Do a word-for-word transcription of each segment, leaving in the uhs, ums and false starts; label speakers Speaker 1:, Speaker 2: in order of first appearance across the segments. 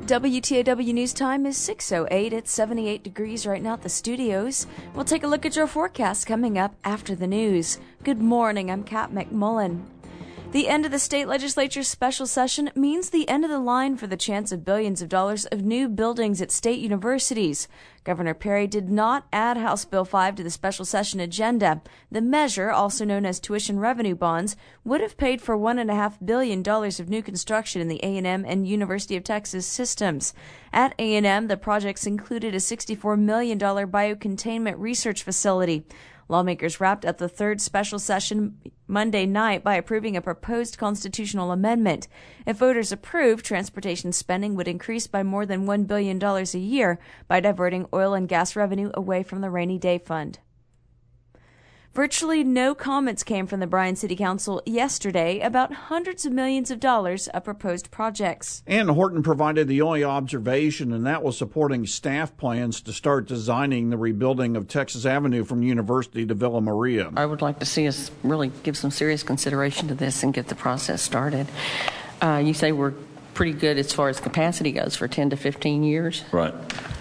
Speaker 1: W T A W News Time is six oh eight. It's seventy-eight degrees right now at the studios. We'll take a look at your forecast coming up after the news. Good morning, I'm Kat McMullen. The end of the state legislature's special session means the end of the line for the chance of billions of dollars of new buildings at state universities. Governor Perry did not add House Bill five to the special session agenda. The measure, also known as tuition revenue bonds, would have paid for one point five billion dollars of new construction in the A and M and University of Texas systems. At A and M, the projects included a sixty-four million dollars biocontainment research facility. Lawmakers wrapped up the third special session Monday night by approving a proposed constitutional amendment. If voters approve, transportation spending would increase by more than one billion dollars a year by diverting oil and gas revenue away from the rainy day fund. Virtually no comments came from the Bryan City Council yesterday about hundreds of millions of dollars of proposed projects.
Speaker 2: And Horton provided the only observation, and that was supporting staff plans to start designing the rebuilding of Texas Avenue from University to Villa Maria.
Speaker 3: I would like to see us really give some serious consideration to this and get the process started. Uh, you say we're pretty good as far as capacity goes for ten to fifteen years.
Speaker 4: Right.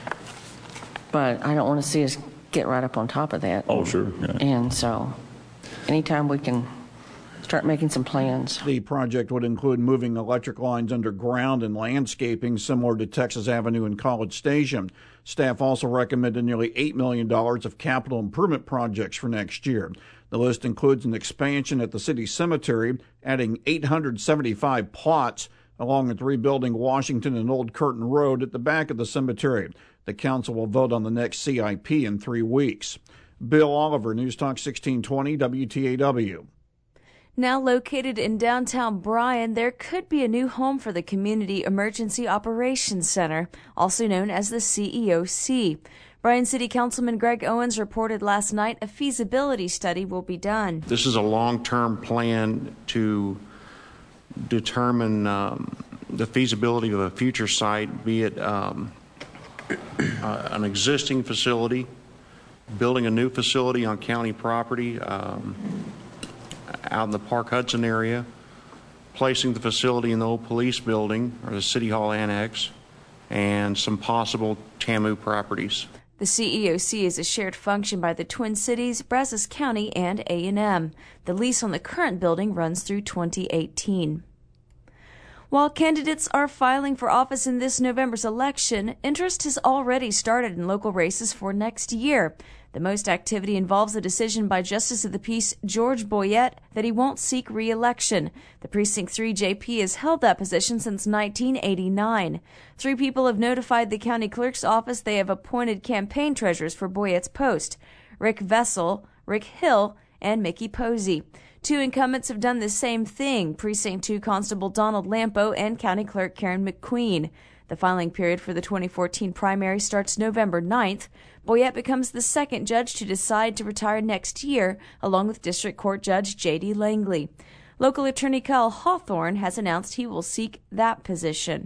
Speaker 3: But I don't want to see us get right up on top of that.
Speaker 4: Oh, sure. Yeah.
Speaker 3: And so anytime we can start making some plans.
Speaker 2: The project would include moving electric lines underground and landscaping similar to Texas Avenue and College Station. Staff also recommended nearly eight million dollars of capital improvement projects for next year. The list includes an expansion at the city cemetery, adding eight hundred seventy-five plots, along with rebuilding Washington and Old Curtin Road at the back of the cemetery. The council will vote on the next C I P in three weeks. Bill Oliver, News Talk sixteen twenty W T A W.
Speaker 1: Now located in downtown Bryan, there could be a new home for the Community Emergency Operations Center, also known as the C E O C. Bryan City Councilman Greg Owens reported last night a feasibility study will be done.
Speaker 5: This is a long-term plan to determine um, the feasibility of a future site, be it um, uh, an existing facility, building a new facility on county property um, out in the Park Hudson area, placing the facility in the old police building or the City Hall Annex, and some possible T A M U properties.
Speaker 1: The C E O C is a shared function by the Twin Cities, Brazos County, and A and M. The lease on the current building runs through twenty eighteen. While candidates are filing for office in this November's election, interest has already started in local races for next year. The most activity involves a decision by Justice of the Peace George Boyette that he won't seek re-election. The Precinct three J P has held that position since nineteen eighty-nine. Three people have notified the county clerk's office they have appointed campaign treasurers for Boyette's post: Rick Vessel, Rick Hill, and Mickey Posey. Two incumbents have done the same thing, Precinct two Constable Donald Lampo and County Clerk Karen McQueen. The filing period for the twenty fourteen primary starts November ninth. Boyette becomes the second judge to decide to retire next year, along with District Court Judge J D Langley. Local attorney Kyle Hawthorne has announced he will seek that position.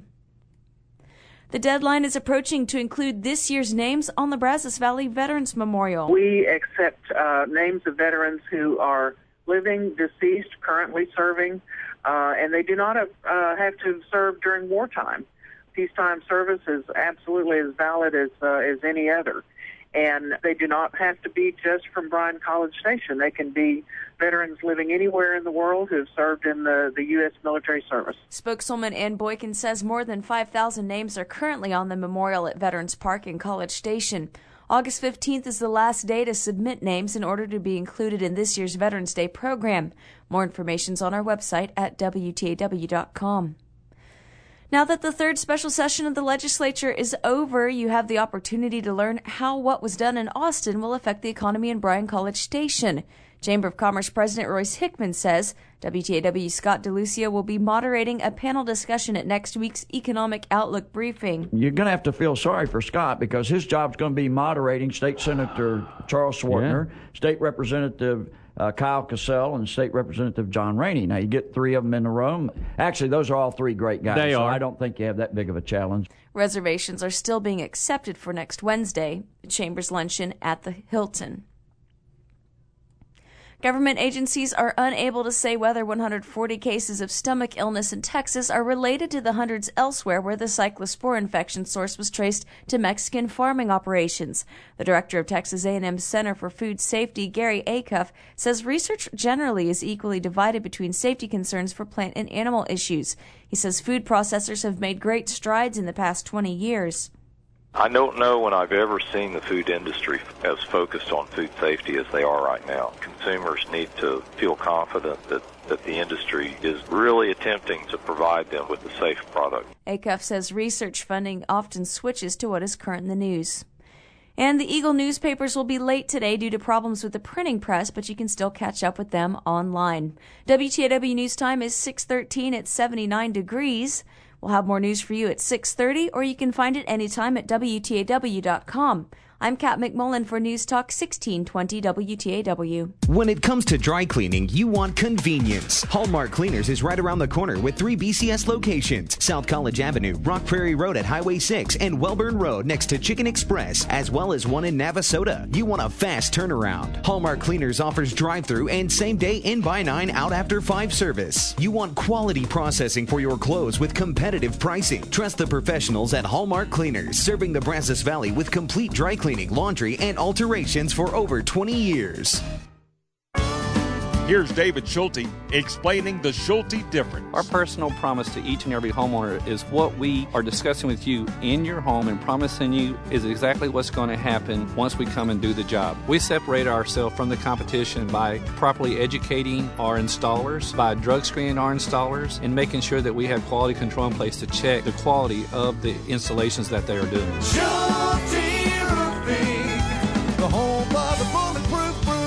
Speaker 1: The deadline is approaching to include this year's names on the Brazos Valley Veterans Memorial.
Speaker 6: We accept uh, names of veterans who are living, deceased, currently serving, uh, and they do not have, uh, have to serve during wartime. Peacetime service is absolutely as valid as uh, as any other. And they do not have to be just from Bryan College Station. They can be veterans living anywhere in the world who have served in the, the U S military service.
Speaker 1: Spokeswoman Ann Boykin says more than five thousand names are currently on the memorial at Veterans Park in College Station. August fifteenth is the last day to submit names in order to be included in this year's Veterans Day program. More information is on our website at W T A W dot com. Now that the third special session of the legislature is over, you have the opportunity to learn how what was done in Austin will affect the economy in Bryan College Station. Chamber of Commerce President Royce Hickman says W T A W's Scott DeLucia will be moderating a panel discussion at next week's Economic Outlook briefing.
Speaker 7: You're going to have to feel sorry for Scott because his job's going to be moderating State Senator Charles Swartner, yeah. State Representative uh, Kyle Cassell, and State Representative John Rainey. Now, you get three of them in a room. Actually, those are all three great guys.
Speaker 8: They
Speaker 7: so
Speaker 8: are.
Speaker 7: I don't think you have that big of a challenge.
Speaker 1: Reservations are still being accepted for next Wednesday, the Chamber's luncheon at the Hilton. Government agencies are unable to say whether one hundred forty cases of stomach illness in Texas are related to the hundreds elsewhere where the cyclospore infection source was traced to Mexican farming operations. The director of Texas A and M Center for Food Safety, Gary Acuff, says research generally is equally divided between safety concerns for plant and animal issues. He says food processors have made great strides in the past twenty years.
Speaker 4: I don't know when I've ever seen the food industry as focused on food safety as they are right now. Consumers need to feel confident that, that the industry is really attempting to provide them with a safe product.
Speaker 1: Acuff says research funding often switches to what is current in the news. And the Eagle newspapers will be late today due to problems with the printing press, but you can still catch up with them online. W T A W News Time is six thirteen at seventy-nine degrees. We'll have more news for you at six thirty, or you can find it anytime at W T A W dot com. I'm Kat McMullen for News Talk sixteen twenty W T A W.
Speaker 8: When it comes to dry cleaning, you want convenience. Hallmark Cleaners is right around the corner with three B C S locations: South College Avenue, Rock Prairie Road at Highway six, and Welburn Road next to Chicken Express, as well as one in Navasota. You want a fast turnaround. Hallmark Cleaners offers drive-through and same-day in-by nine, out after five service. You want quality processing for your clothes with competitive pricing. Trust the professionals at Hallmark Cleaners, serving the Brazos Valley with complete dry cleaning, laundry, and alterations for over twenty years.
Speaker 9: Here's David Schulte explaining the Schulte difference.
Speaker 10: Our personal promise to each and every homeowner is what we are discussing with you in your home and promising you is exactly what's going to happen once we come and do the job. We separate ourselves from the competition by properly educating our installers, by drug screening our installers, and making sure that we have quality control in place to check the quality of the installations that they are doing.
Speaker 11: Schulte Roofing, the home of the bulletproof roof.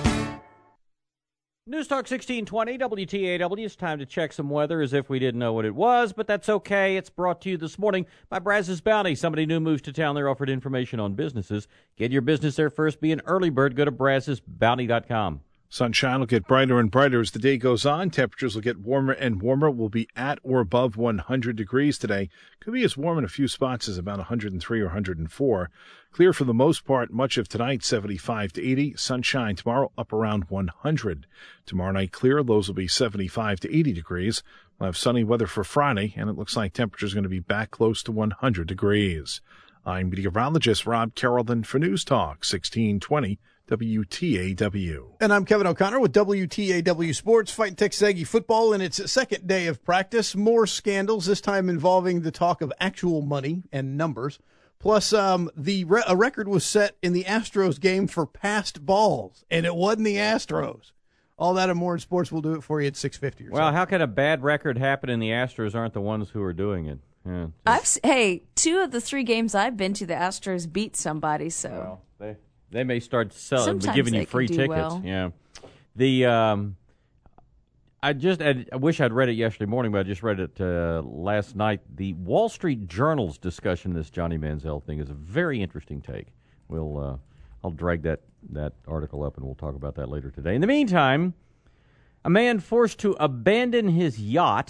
Speaker 12: News Talk sixteen twenty W T A W. It's time to check some weather as if we didn't know what it was, but that's okay. It's brought to you this morning by Brazos Bounty. Somebody new moves to town. They're offered information on businesses. Get your business there first. Be an early bird. Go to Brazos Bounty dot com.
Speaker 13: Sunshine will get brighter and brighter as the day goes on. Temperatures will get warmer and warmer. We'll be at or above one hundred degrees today. Could be as warm in a few spots as about one hundred three or one hundred four. Clear for the most part much of tonight, seventy-five to eighty. Sunshine tomorrow, up around one hundred. Tomorrow night clear. Lows will be seventy-five to eighty degrees. We'll have sunny weather for Friday, and it looks like temperatures are going to be back close to one hundred degrees. I'm meteorologist Rob Carrollton for News Talk sixteen twenty W T A W.
Speaker 14: And I'm Kevin O'Connor with W T A W Sports. Fighting Texas Aggie football in its second day of practice. More scandals, this time involving the talk of actual money and numbers. Plus, um, the re- a record was set in the Astros game for passed balls, and it wasn't the Astros. All that and more in sports. We'll do it for you at six fifty or
Speaker 12: Well,
Speaker 14: so.
Speaker 12: how can a bad record happen and the Astros aren't the ones who are doing it? Yeah,
Speaker 1: I've s- hey, two of the three games I've been to, the Astros beat somebody. So
Speaker 12: well, they they may start selling,
Speaker 1: Sometimes
Speaker 12: giving
Speaker 1: they
Speaker 12: you
Speaker 1: can
Speaker 12: free
Speaker 1: do
Speaker 12: tickets.
Speaker 1: well.
Speaker 12: Yeah, the um, I just I, I wish I'd read it yesterday morning, but I just read it uh, last night. The Wall Street Journal's discussion of this Johnny Manziel thing is a very interesting take. We'll uh, I'll drag that that article up and we'll talk about that later today. In the meantime, a man forced to abandon his yacht.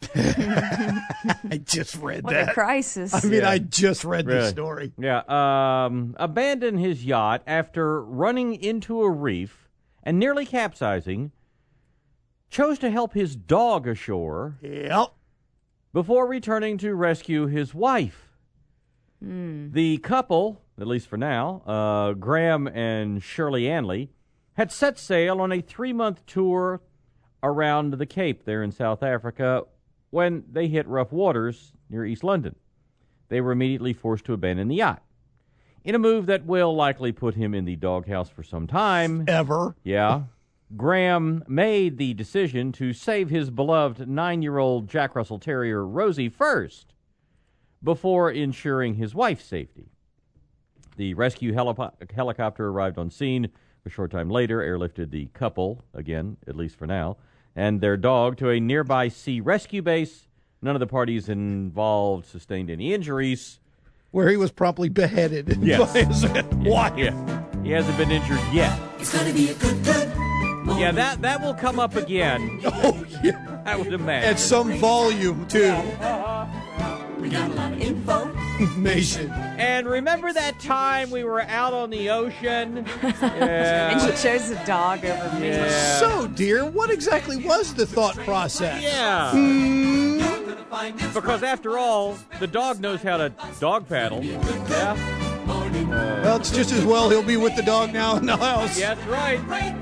Speaker 14: I just read
Speaker 1: what
Speaker 14: that.
Speaker 1: a crisis.
Speaker 14: I mean,
Speaker 12: Yeah.
Speaker 14: I just read
Speaker 12: Really?
Speaker 14: this story.
Speaker 12: Yeah, um, abandoned his yacht after running into a reef and nearly capsizing. Chose to help his dog ashore.
Speaker 14: Yep.
Speaker 12: Before returning to rescue his wife.
Speaker 1: Mm.
Speaker 12: The couple, at least for now, uh, Graham and Shirley Anley, had set sail on a three-month tour around the Cape there in South Africa when they hit rough waters near East London. They were immediately forced to abandon the yacht, in a move that will likely put him in the doghouse for some time.
Speaker 14: Ever.
Speaker 12: Yeah. Graham made the decision to save his beloved nine-year-old Jack Russell Terrier, Rosie, first, before ensuring his wife's safety. The rescue heli- helicopter arrived on scene. A short time later, airlifted the couple, again, at least for now, and their dog to a nearby sea rescue base. None of the parties involved sustained any injuries.
Speaker 14: Where he was promptly beheaded.
Speaker 12: Yes.
Speaker 14: by his wife.
Speaker 12: Yeah. He hasn't been injured yet.
Speaker 11: It's gonna be a good, good morning.
Speaker 12: Yeah, that, that will come up again.
Speaker 14: Oh, yeah.
Speaker 12: I would imagine.
Speaker 14: At some volume, too.
Speaker 11: We got a lot of info
Speaker 14: Mason.
Speaker 12: And remember that time we were out on the ocean? Yeah.
Speaker 1: And you chose a dog over me.
Speaker 12: Yeah.
Speaker 14: So, dear, what exactly was the thought process?
Speaker 12: Yeah.
Speaker 14: Mm.
Speaker 12: Because after all, the dog knows how to dog paddle. Yeah.
Speaker 14: Well, it's just as well he'll be with the dog now in the house.
Speaker 12: Yeah, that's right.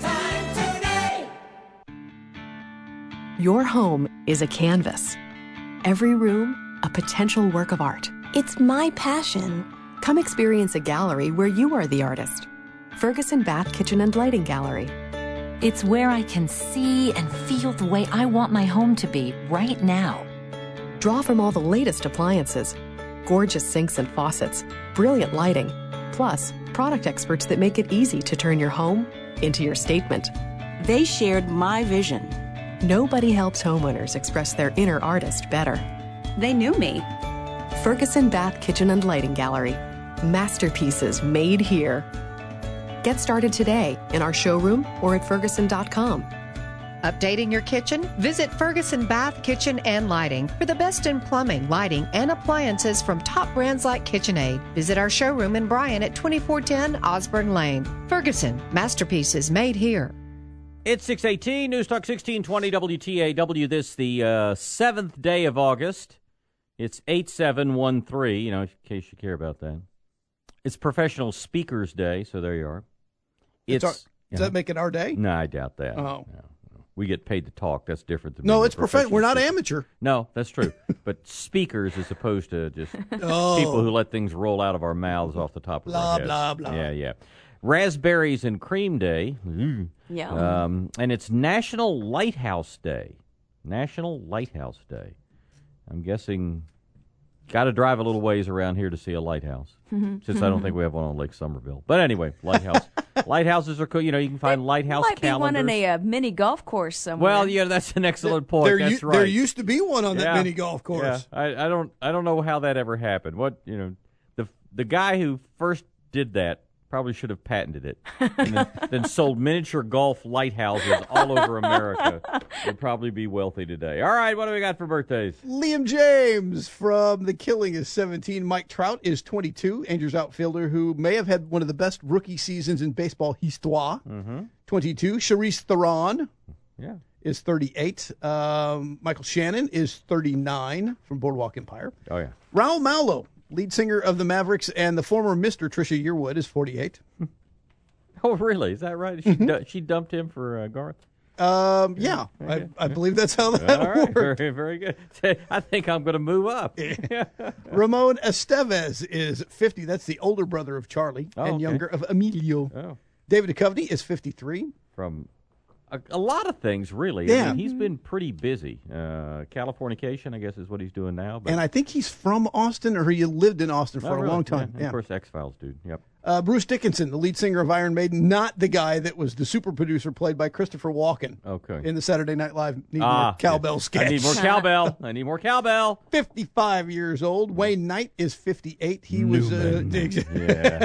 Speaker 15: Your home is a canvas. Every room, a potential work of art. It's my passion. Come experience a gallery where you are the artist. Ferguson Bath Kitchen and Lighting Gallery.
Speaker 16: It's where I can see and feel the way I want my home to be right now.
Speaker 15: Draw from all the latest appliances, gorgeous sinks and faucets, brilliant lighting, plus product experts that make it easy to turn your home into your statement.
Speaker 17: They shared my vision.
Speaker 15: Nobody helps homeowners express their inner artist better.
Speaker 17: They knew me.
Speaker 15: Ferguson Bath Kitchen and Lighting Gallery. Masterpieces made here. Get started today in our showroom or at ferguson dot com.
Speaker 18: Updating your kitchen? Visit Ferguson Bath Kitchen and Lighting for the best in plumbing, lighting, and appliances from top brands like KitchenAid. Visit our showroom in Bryan at twenty-four ten Osborne Lane. Ferguson, masterpieces made here.
Speaker 12: It's six eighteen, News Talk sixteen twenty W T A W. This the uh, seventh day of August. It's eight seven one three, you know, in case you care about that. It's Professional Speakers Day, so there you are.
Speaker 14: It's
Speaker 12: It's,
Speaker 14: our, does
Speaker 12: you know,
Speaker 14: that make it our day?
Speaker 12: No, I doubt that.
Speaker 14: Oh.
Speaker 12: No, no. We get paid to talk. That's different than
Speaker 14: No,
Speaker 12: being a
Speaker 14: it's professional. We're not
Speaker 12: speaker.
Speaker 14: amateur.
Speaker 12: No, that's true. But speakers as opposed to just
Speaker 14: Oh.
Speaker 12: people who let things roll out of our mouths off the top of
Speaker 14: Blah,
Speaker 12: our heads.
Speaker 14: blah, blah.
Speaker 12: Yeah, yeah. Raspberries and Cream Day. Mm.
Speaker 1: Yum.
Speaker 12: Um, and it's National Lighthouse Day. National Lighthouse Day. I'm guessing got to drive a little ways around here to see a lighthouse, since I don't think we have one on Lake Somerville. But anyway, lighthouse. Lighthouses are cool. You know, you can find lighthouse
Speaker 1: Might
Speaker 12: calendars.
Speaker 1: be one in a uh, mini golf course somewhere.
Speaker 12: Well, yeah, that's an excellent point.
Speaker 14: There,
Speaker 12: That's
Speaker 14: u-
Speaker 12: right.
Speaker 14: there used to be one on that
Speaker 12: Yeah.
Speaker 14: mini golf course.
Speaker 12: Yeah. I, I don't I don't know how that ever happened. What you know, the the guy who first did that probably should have patented it, and then, then sold miniature golf lighthouses all over America. Would probably be wealthy today. All right, what do we got for birthdays?
Speaker 14: Liam James from The Killing is seventeen. Mike Trout is twenty-two. Andrews outfielder who may have had one of the best rookie seasons in baseball histoire.
Speaker 12: Mm-hmm.
Speaker 14: twenty-two. Charisse Theron
Speaker 12: Yeah.
Speaker 14: is thirty-eight. Um, Michael Shannon is thirty-nine from Boardwalk Empire.
Speaker 12: Oh yeah.
Speaker 14: Raul Malo, lead singer of the Mavericks and the former Mister Trisha Yearwood, is forty-eight.
Speaker 12: Oh really? Is that right? She du- she dumped him for uh, Garth.
Speaker 14: Um, yeah, I, I believe that's how that
Speaker 12: All right,
Speaker 14: worked.
Speaker 12: very, very good. I think I'm going to move up.
Speaker 14: Ramon Estevez is fifty. That's the older brother of Charlie
Speaker 12: Oh,
Speaker 14: and
Speaker 12: okay.
Speaker 14: younger of Emilio.
Speaker 12: Oh.
Speaker 14: David Duchovny is fifty-three.
Speaker 12: From a, a lot of things, really.
Speaker 14: Yeah.
Speaker 12: I mean, he's been pretty busy. Uh, Californication, I guess, is what he's doing now. But
Speaker 14: And I think he's from Austin, or he lived in Austin for
Speaker 12: Oh,
Speaker 14: a
Speaker 12: really?
Speaker 14: long time.
Speaker 12: Yeah,
Speaker 14: Yeah.
Speaker 12: Of course, X-Files dude. Yep.
Speaker 14: Uh, Bruce Dickinson, the lead singer of Iron Maiden, not the guy that was the super producer played by Christopher Walken
Speaker 12: Okay.
Speaker 14: in the Saturday Night Live Need
Speaker 12: Ah,
Speaker 14: More Cowbell
Speaker 12: yes.
Speaker 14: sketch.
Speaker 12: I need more cowbell. I need more cowbell.
Speaker 14: fifty-five years old. Wayne Knight is fifty-eight. He was uh,
Speaker 12: Yeah.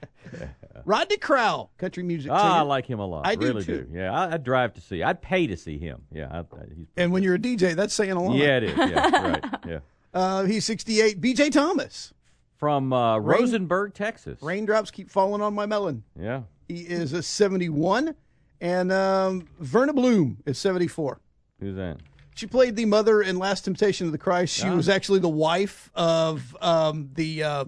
Speaker 14: Rodney Crowell, country music
Speaker 12: Ah, I
Speaker 14: singer.
Speaker 12: like him a lot.
Speaker 14: I do,
Speaker 12: really
Speaker 14: too.
Speaker 12: do. Yeah, I, I'd drive to see. I'd pay to see him. Yeah. I, I, he's,
Speaker 14: And when you're a D J, that's saying a lot.
Speaker 12: yeah, it is. Yeah, right. Yeah.
Speaker 14: Uh, he's sixty-eight. B J Thomas.
Speaker 12: From uh,
Speaker 14: Rain-
Speaker 12: Rosenberg, Texas.
Speaker 14: Raindrops keep falling on my melon.
Speaker 12: Yeah.
Speaker 14: He is a seventy-one. And um, Verna Bloom is seventy-four.
Speaker 12: Who's that?
Speaker 14: She played the mother in Last Temptation of the Christ. She
Speaker 12: Ah.
Speaker 14: was actually the wife of um, the uh,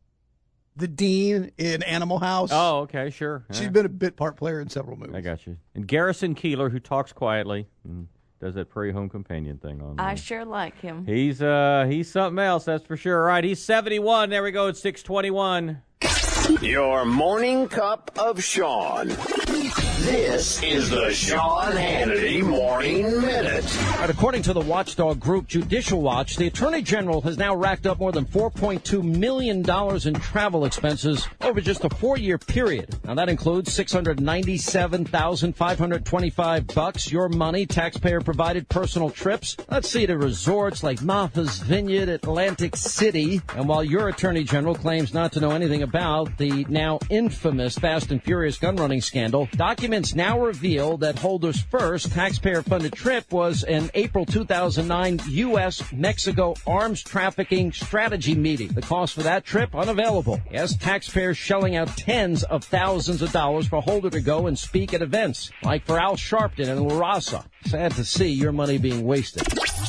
Speaker 14: the dean in Animal House.
Speaker 12: Oh, okay, sure.
Speaker 14: She's
Speaker 12: Yeah.
Speaker 14: been a bit part player in several movies.
Speaker 12: I got you. And Garrison Keeler, who talks quietly and does that Prairie Home Companion thing on.
Speaker 1: I
Speaker 12: uh,
Speaker 1: sure like him.
Speaker 12: He's uh he's something else, that's for sure. All right, he's seventy-one. There we go. It's six twenty-one.
Speaker 19: Your morning cup of Sean. This is the Sean Hannity Morning Minute.
Speaker 20: Right, according to the watchdog group Judicial Watch, the Attorney General has now racked up more than four point two million dollars in travel expenses over just a four-year period. Now, that includes six hundred ninety-seven thousand five hundred twenty-five bucks, your money, taxpayer-provided personal trips. Let's see, to resorts like Martha's Vineyard, Atlantic City. And while your Attorney General claims not to know anything about the now infamous Fast and Furious gun running scandal, documents documents now reveal that Holder's first taxpayer-funded trip was an April two thousand nine U S Mexico arms trafficking strategy meeting. The cost for that trip, unavailable. Yes, taxpayers shelling out tens of thousands of dollars for Holder to go and speak at events, like for Al Sharpton and La Raza. Sad to see your money being wasted.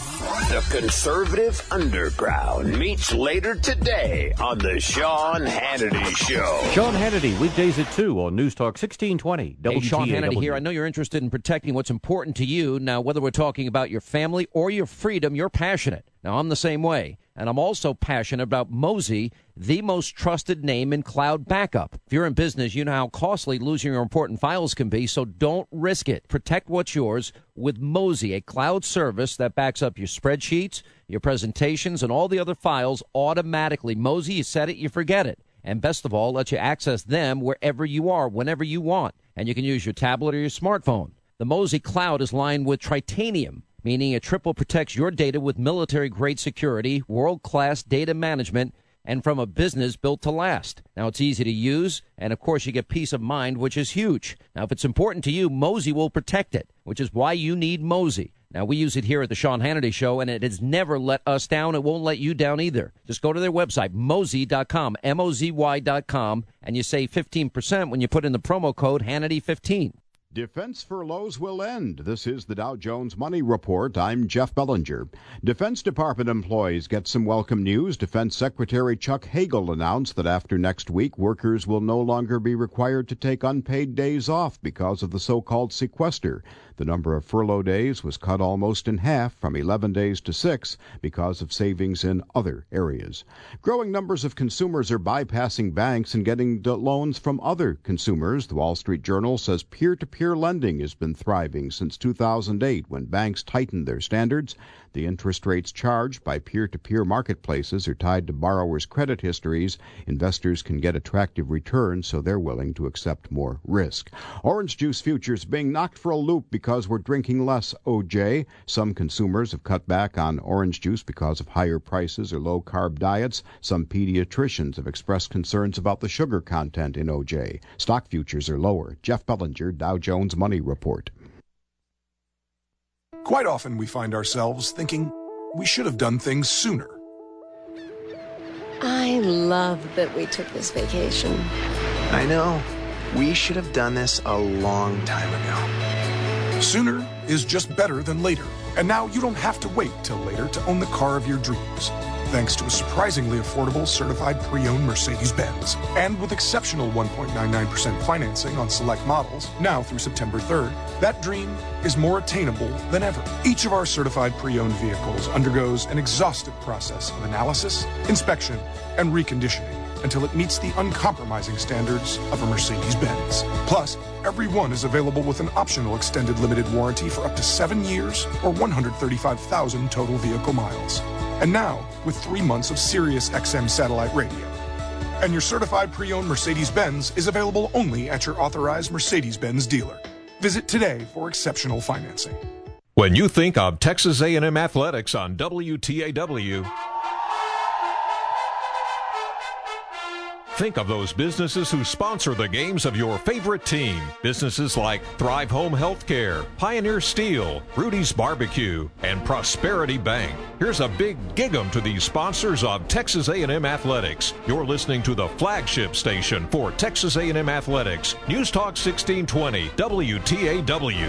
Speaker 19: The Conservative Underground meets later today on the Sean Hannity Show.
Speaker 12: Sean Hannity, weekdays at two on News Talk sixteen twenty.
Speaker 20: Hey, Sean Hannity here. I know you're interested in protecting what's important to you. Now, whether we're talking about your family or your freedom, you're passionate. Now, I'm the same way. And I'm also passionate about Mozy, the most trusted name in cloud backup. If you're in business, you know how costly losing your important files can be, so don't risk it. Protect what's yours with Mozy, a cloud service that backs up your spreadsheets, your presentations, and all the other files automatically. Mozy, you set it, you forget it. And best of all, lets you access them wherever you are, whenever you want. And you can use your tablet or your smartphone. The Mozy Cloud is lined with Tritanium, meaning it triple protects your data with military-grade security, world-class data management, and from a business built to last. Now, it's easy to use, and of course, you get peace of mind, which is huge. Now, if it's important to you, Mozy will protect it, which is why you need Mozy. Now, we use it here at the Sean Hannity Show, and it has never let us down. It won't let you down either. Just go to their website, mozy dot com, M O Z Y dot com, and you save fifteen percent when you put in the promo code Hannity fifteen.
Speaker 21: Defense furloughs will end. This is the Dow Jones Money Report. I'm Jeff Bellinger. Defense Department employees get some welcome news. Defense Secretary Chuck Hagel announced that after next week, workers will no longer be required to take unpaid days off because of the so-called sequester. The number of furlough days was cut almost in half, from eleven days to six, because of savings in other areas. Growing numbers of consumers are bypassing banks and getting loans from other consumers. The Wall Street Journal says peer-to-peer lending has been thriving since two thousand eight, when banks tightened their standards. The interest rates charged by peer-to-peer marketplaces are tied to borrowers' credit histories. Investors can get attractive returns, so they're willing to accept more risk. Orange juice futures being knocked for a loop because we're drinking less O J. Some consumers have cut back on orange juice because of higher prices or low-carb diets. Some pediatricians have expressed concerns about the sugar content in O J. Stock futures are lower. Jeff Bellinger, Dow Jones Money Report.
Speaker 22: Quite often we find ourselves thinking we should have done things sooner.
Speaker 23: I love that we took this vacation.
Speaker 24: I know. We should have done this a long time ago.
Speaker 22: Sooner is just better than later. And now you don't have to wait till later to own the car of your dreams. Thanks to a surprisingly affordable certified pre-owned Mercedes-Benz. And with exceptional one point nine nine percent financing on select models, now through September third, that dream is more attainable than ever. Each of our certified pre-owned vehicles undergoes an exhaustive process of analysis, inspection, and reconditioning until it meets the uncompromising standards of a Mercedes-Benz. Plus, every one is available with an optional extended limited warranty for up to seven years or one hundred thirty-five thousand total vehicle miles. And now, with three months of Sirius X M satellite radio. And your certified pre-owned Mercedes-Benz is available only at your authorized Mercedes-Benz dealer. Visit today for exceptional financing.
Speaker 25: When you think of Texas A and M Athletics on W T A W, think of those businesses who sponsor the games of your favorite team. Businesses like Thrive Home Healthcare, Pioneer Steel, Rudy's Barbecue, and Prosperity Bank. Here's a big gig-em to these sponsors of Texas A and M Athletics. You're listening to the flagship station for Texas A and M Athletics. News Talk sixteen twenty, W T A W.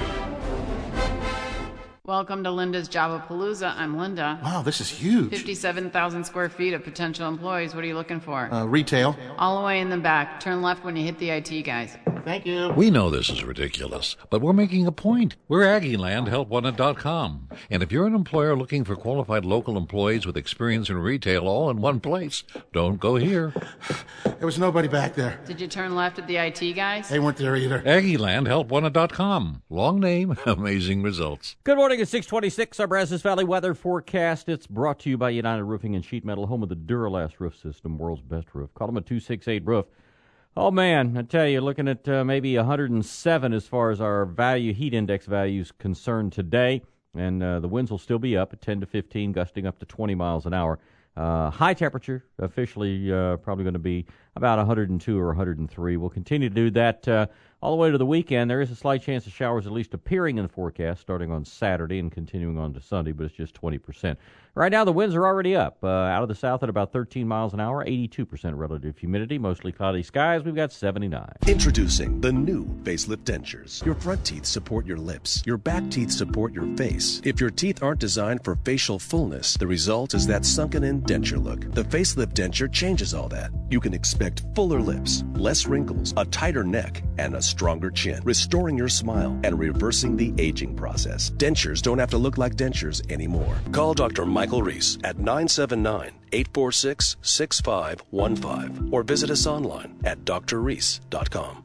Speaker 26: Welcome to Linda's Javapalooza. I'm Linda.
Speaker 27: Wow, this is huge.
Speaker 26: fifty-seven thousand square feet of potential employees. What are you looking for?
Speaker 27: Uh, retail.
Speaker 26: All the way in the back. Turn left when you hit the I T guys.
Speaker 27: Thank you.
Speaker 28: We know this is ridiculous, but we're making a point. We're Aggieland Help Wanted dot com. And if you're an employer looking for qualified local employees with experience in retail all in one place, don't go here.
Speaker 27: There was nobody back there.
Speaker 26: Did you turn left at the I T guys?
Speaker 27: They weren't there either.
Speaker 28: Aggieland Help Wanted dot com. Long name, amazing results.
Speaker 12: Good morning at six twenty-six. Our Brazos Valley weather forecast. It's brought to you by United Roofing and Sheet Metal, home of the Duralast roof system, world's best roof. Call them a two six eight roof. Oh, man, I tell you, looking at uh, maybe one hundred seven as far as our value, heat index values concerned today. And uh, the winds will still be up at ten to fifteen, gusting up to twenty miles an hour. Uh, high temperature, officially uh, probably going to be about one hundred two or one hundred three. We'll continue to do that uh, All the way to the weekend, there is a slight chance of showers at least appearing in the forecast starting on Saturday and continuing on to Sunday, but it's just twenty percent. Right now, the winds are already up. Uh, out of the south at about thirteen miles an hour, eighty-two percent relative humidity, mostly cloudy skies. We've got seventy-nine.
Speaker 2: Introducing the new Facelift Dentures. Your front teeth support your lips. Your back teeth support your face. If your teeth aren't designed for facial fullness, the result is that sunken-in denture look. The Facelift Denture changes all that. You can expect fuller lips, less wrinkles, a tighter neck, and a stronger chin, restoring your smile and reversing the aging process. Dentures don't have to look like dentures anymore. Call Doctor Michael Reese at nine seven nine, eight four six, six five one five or visit us online at d r reese dot com.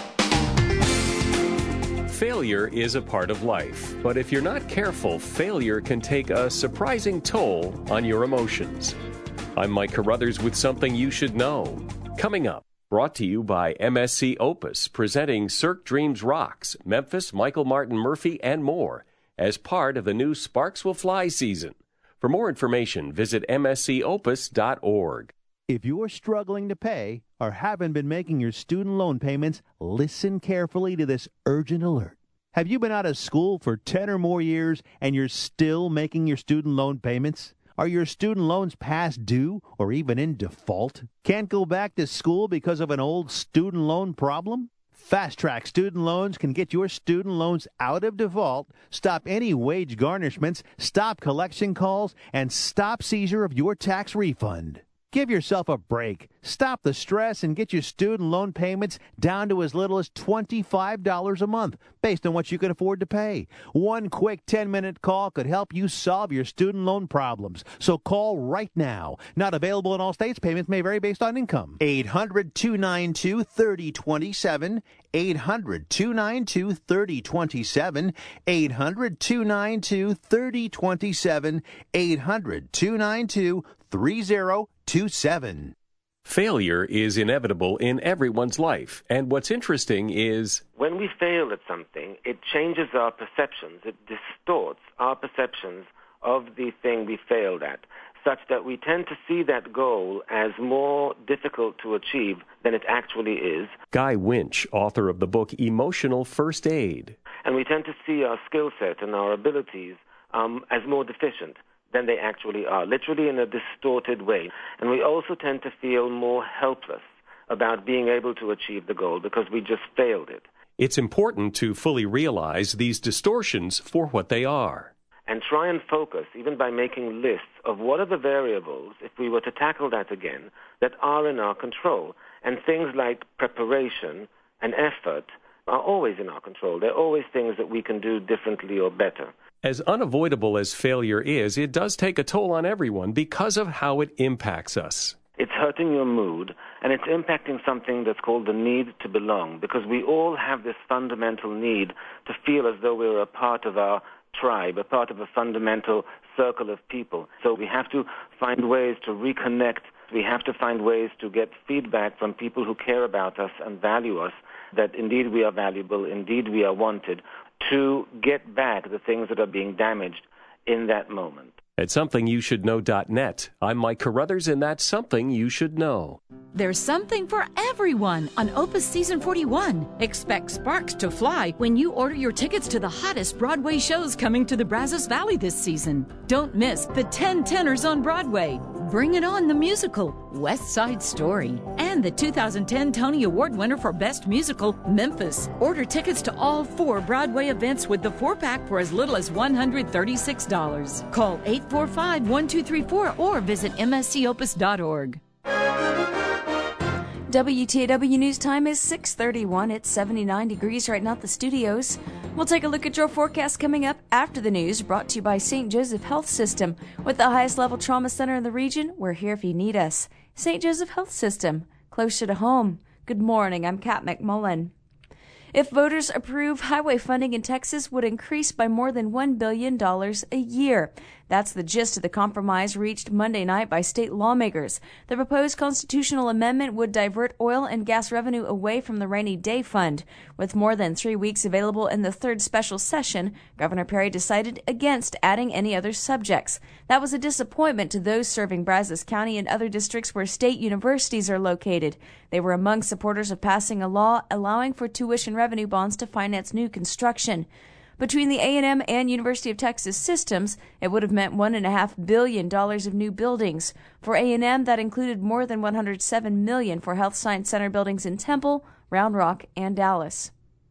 Speaker 3: Failure is a part of life, but if you're not careful, failure can take a surprising toll on your emotions. I'm Mike Carruthers with something you should know. Coming up, brought to you by M S C Opus, presenting Cirque Dreams Rocks, Memphis, Michael Martin Murphey, and more, as part of the new Sparks Will Fly season. For more information, visit m s c opus dot org.
Speaker 4: If you're struggling to pay or haven't been making your student loan payments, listen carefully to this urgent alert. Have you been out of school for ten or more years and you're still making your student loan payments? Are your student loans past due or even in default? Can't go back to school because of an old student loan problem? Fast Track Student Loans can get your student loans out of default, stop any wage garnishments, stop collection calls, and stop seizure of your tax refund. Give yourself a break. Stop the stress and get your student loan payments down to as little as twenty-five dollars a month, based on what you can afford to pay. One quick ten-minute call could help you solve your student loan problems. So call right now. Not available in all states. Payments may vary based on income. eight hundred, two nine two, three oh two seven. eight hundred, two nine two, three oh two seven. eight hundred, two nine two, three oh two seven. eight hundred, two nine two, three oh two seven.
Speaker 3: Failure is inevitable in everyone's life, and what's interesting is
Speaker 5: when we fail at something, it changes our perceptions. It distorts our perceptions of the thing we failed at, such that we tend to see that goal as more difficult to achieve than it actually is.
Speaker 3: Guy Winch, author of the book Emotional First Aid.
Speaker 5: And we tend to see our skill set and our abilities um, as more deficient than they actually are, literally in a distorted way. And we also tend to feel more helpless about being able to achieve the goal because we just failed it.
Speaker 3: It's important to fully realize these distortions for what they are.
Speaker 5: And try and focus, even by making lists, of what are the variables, if we were to tackle that again, that are in our control. And things like preparation and effort are always in our control. They're always things that we can do differently or better.
Speaker 3: As unavoidable as failure is, it does take a toll on everyone because of how it impacts us.
Speaker 5: It's hurting your mood, and it's impacting something that's called the need to belong, because we all have this fundamental need to feel as though we're a part of our tribe, a part of a fundamental circle of people. So we have to find ways to reconnect. We have to find ways to get feedback from people who care about us and value us, that indeed we are valuable, indeed we are wanted, to get back the things that are being damaged in that moment.
Speaker 3: At something you should know dot net, I'm Mike Carruthers, and that's Something You Should Know.
Speaker 6: There's something for everyone on Opus Season forty-one. Expect sparks to fly when you order your tickets to the hottest Broadway shows coming to the Brazos Valley this season. Don't miss the ten tenors on Broadway, Bring It On the Musical, West Side Story, and the two thousand ten Tony Award winner for Best Musical, Memphis. Order tickets to all four Broadway events with the four-pack for as little as one hundred thirty-six dollars. Call eight four five, one two three four or visit m s c opus dot org.
Speaker 1: W T A W News Time is six thirty-one. It's seventy-nine degrees right now at the studios. We'll take a look at your forecast coming up after the news, brought to you by Saint Joseph Health System. With the highest level trauma center in the region, we're here if you need us. Saint Joseph Health System, closer to home. Good morning, I'm Kat McMullen. If voters approve, highway funding in Texas would increase by more than one billion dollars a year. That's the gist of the compromise reached Monday night by state lawmakers. The proposed constitutional amendment would divert oil and gas revenue away from the rainy day fund. With more than three weeks available in the third special session, Governor Perry decided against adding any other subjects. That was a disappointment to those serving Brazos County and other districts where state universities are located. They were among supporters of passing a law allowing for tuition revenue bonds to finance new construction. Between the A and M and University of Texas systems, it would have meant one point five billion dollars of new buildings. For A and M, that included more than one hundred seven million dollars for Health Science Center buildings in Temple, Round Rock, and Dallas.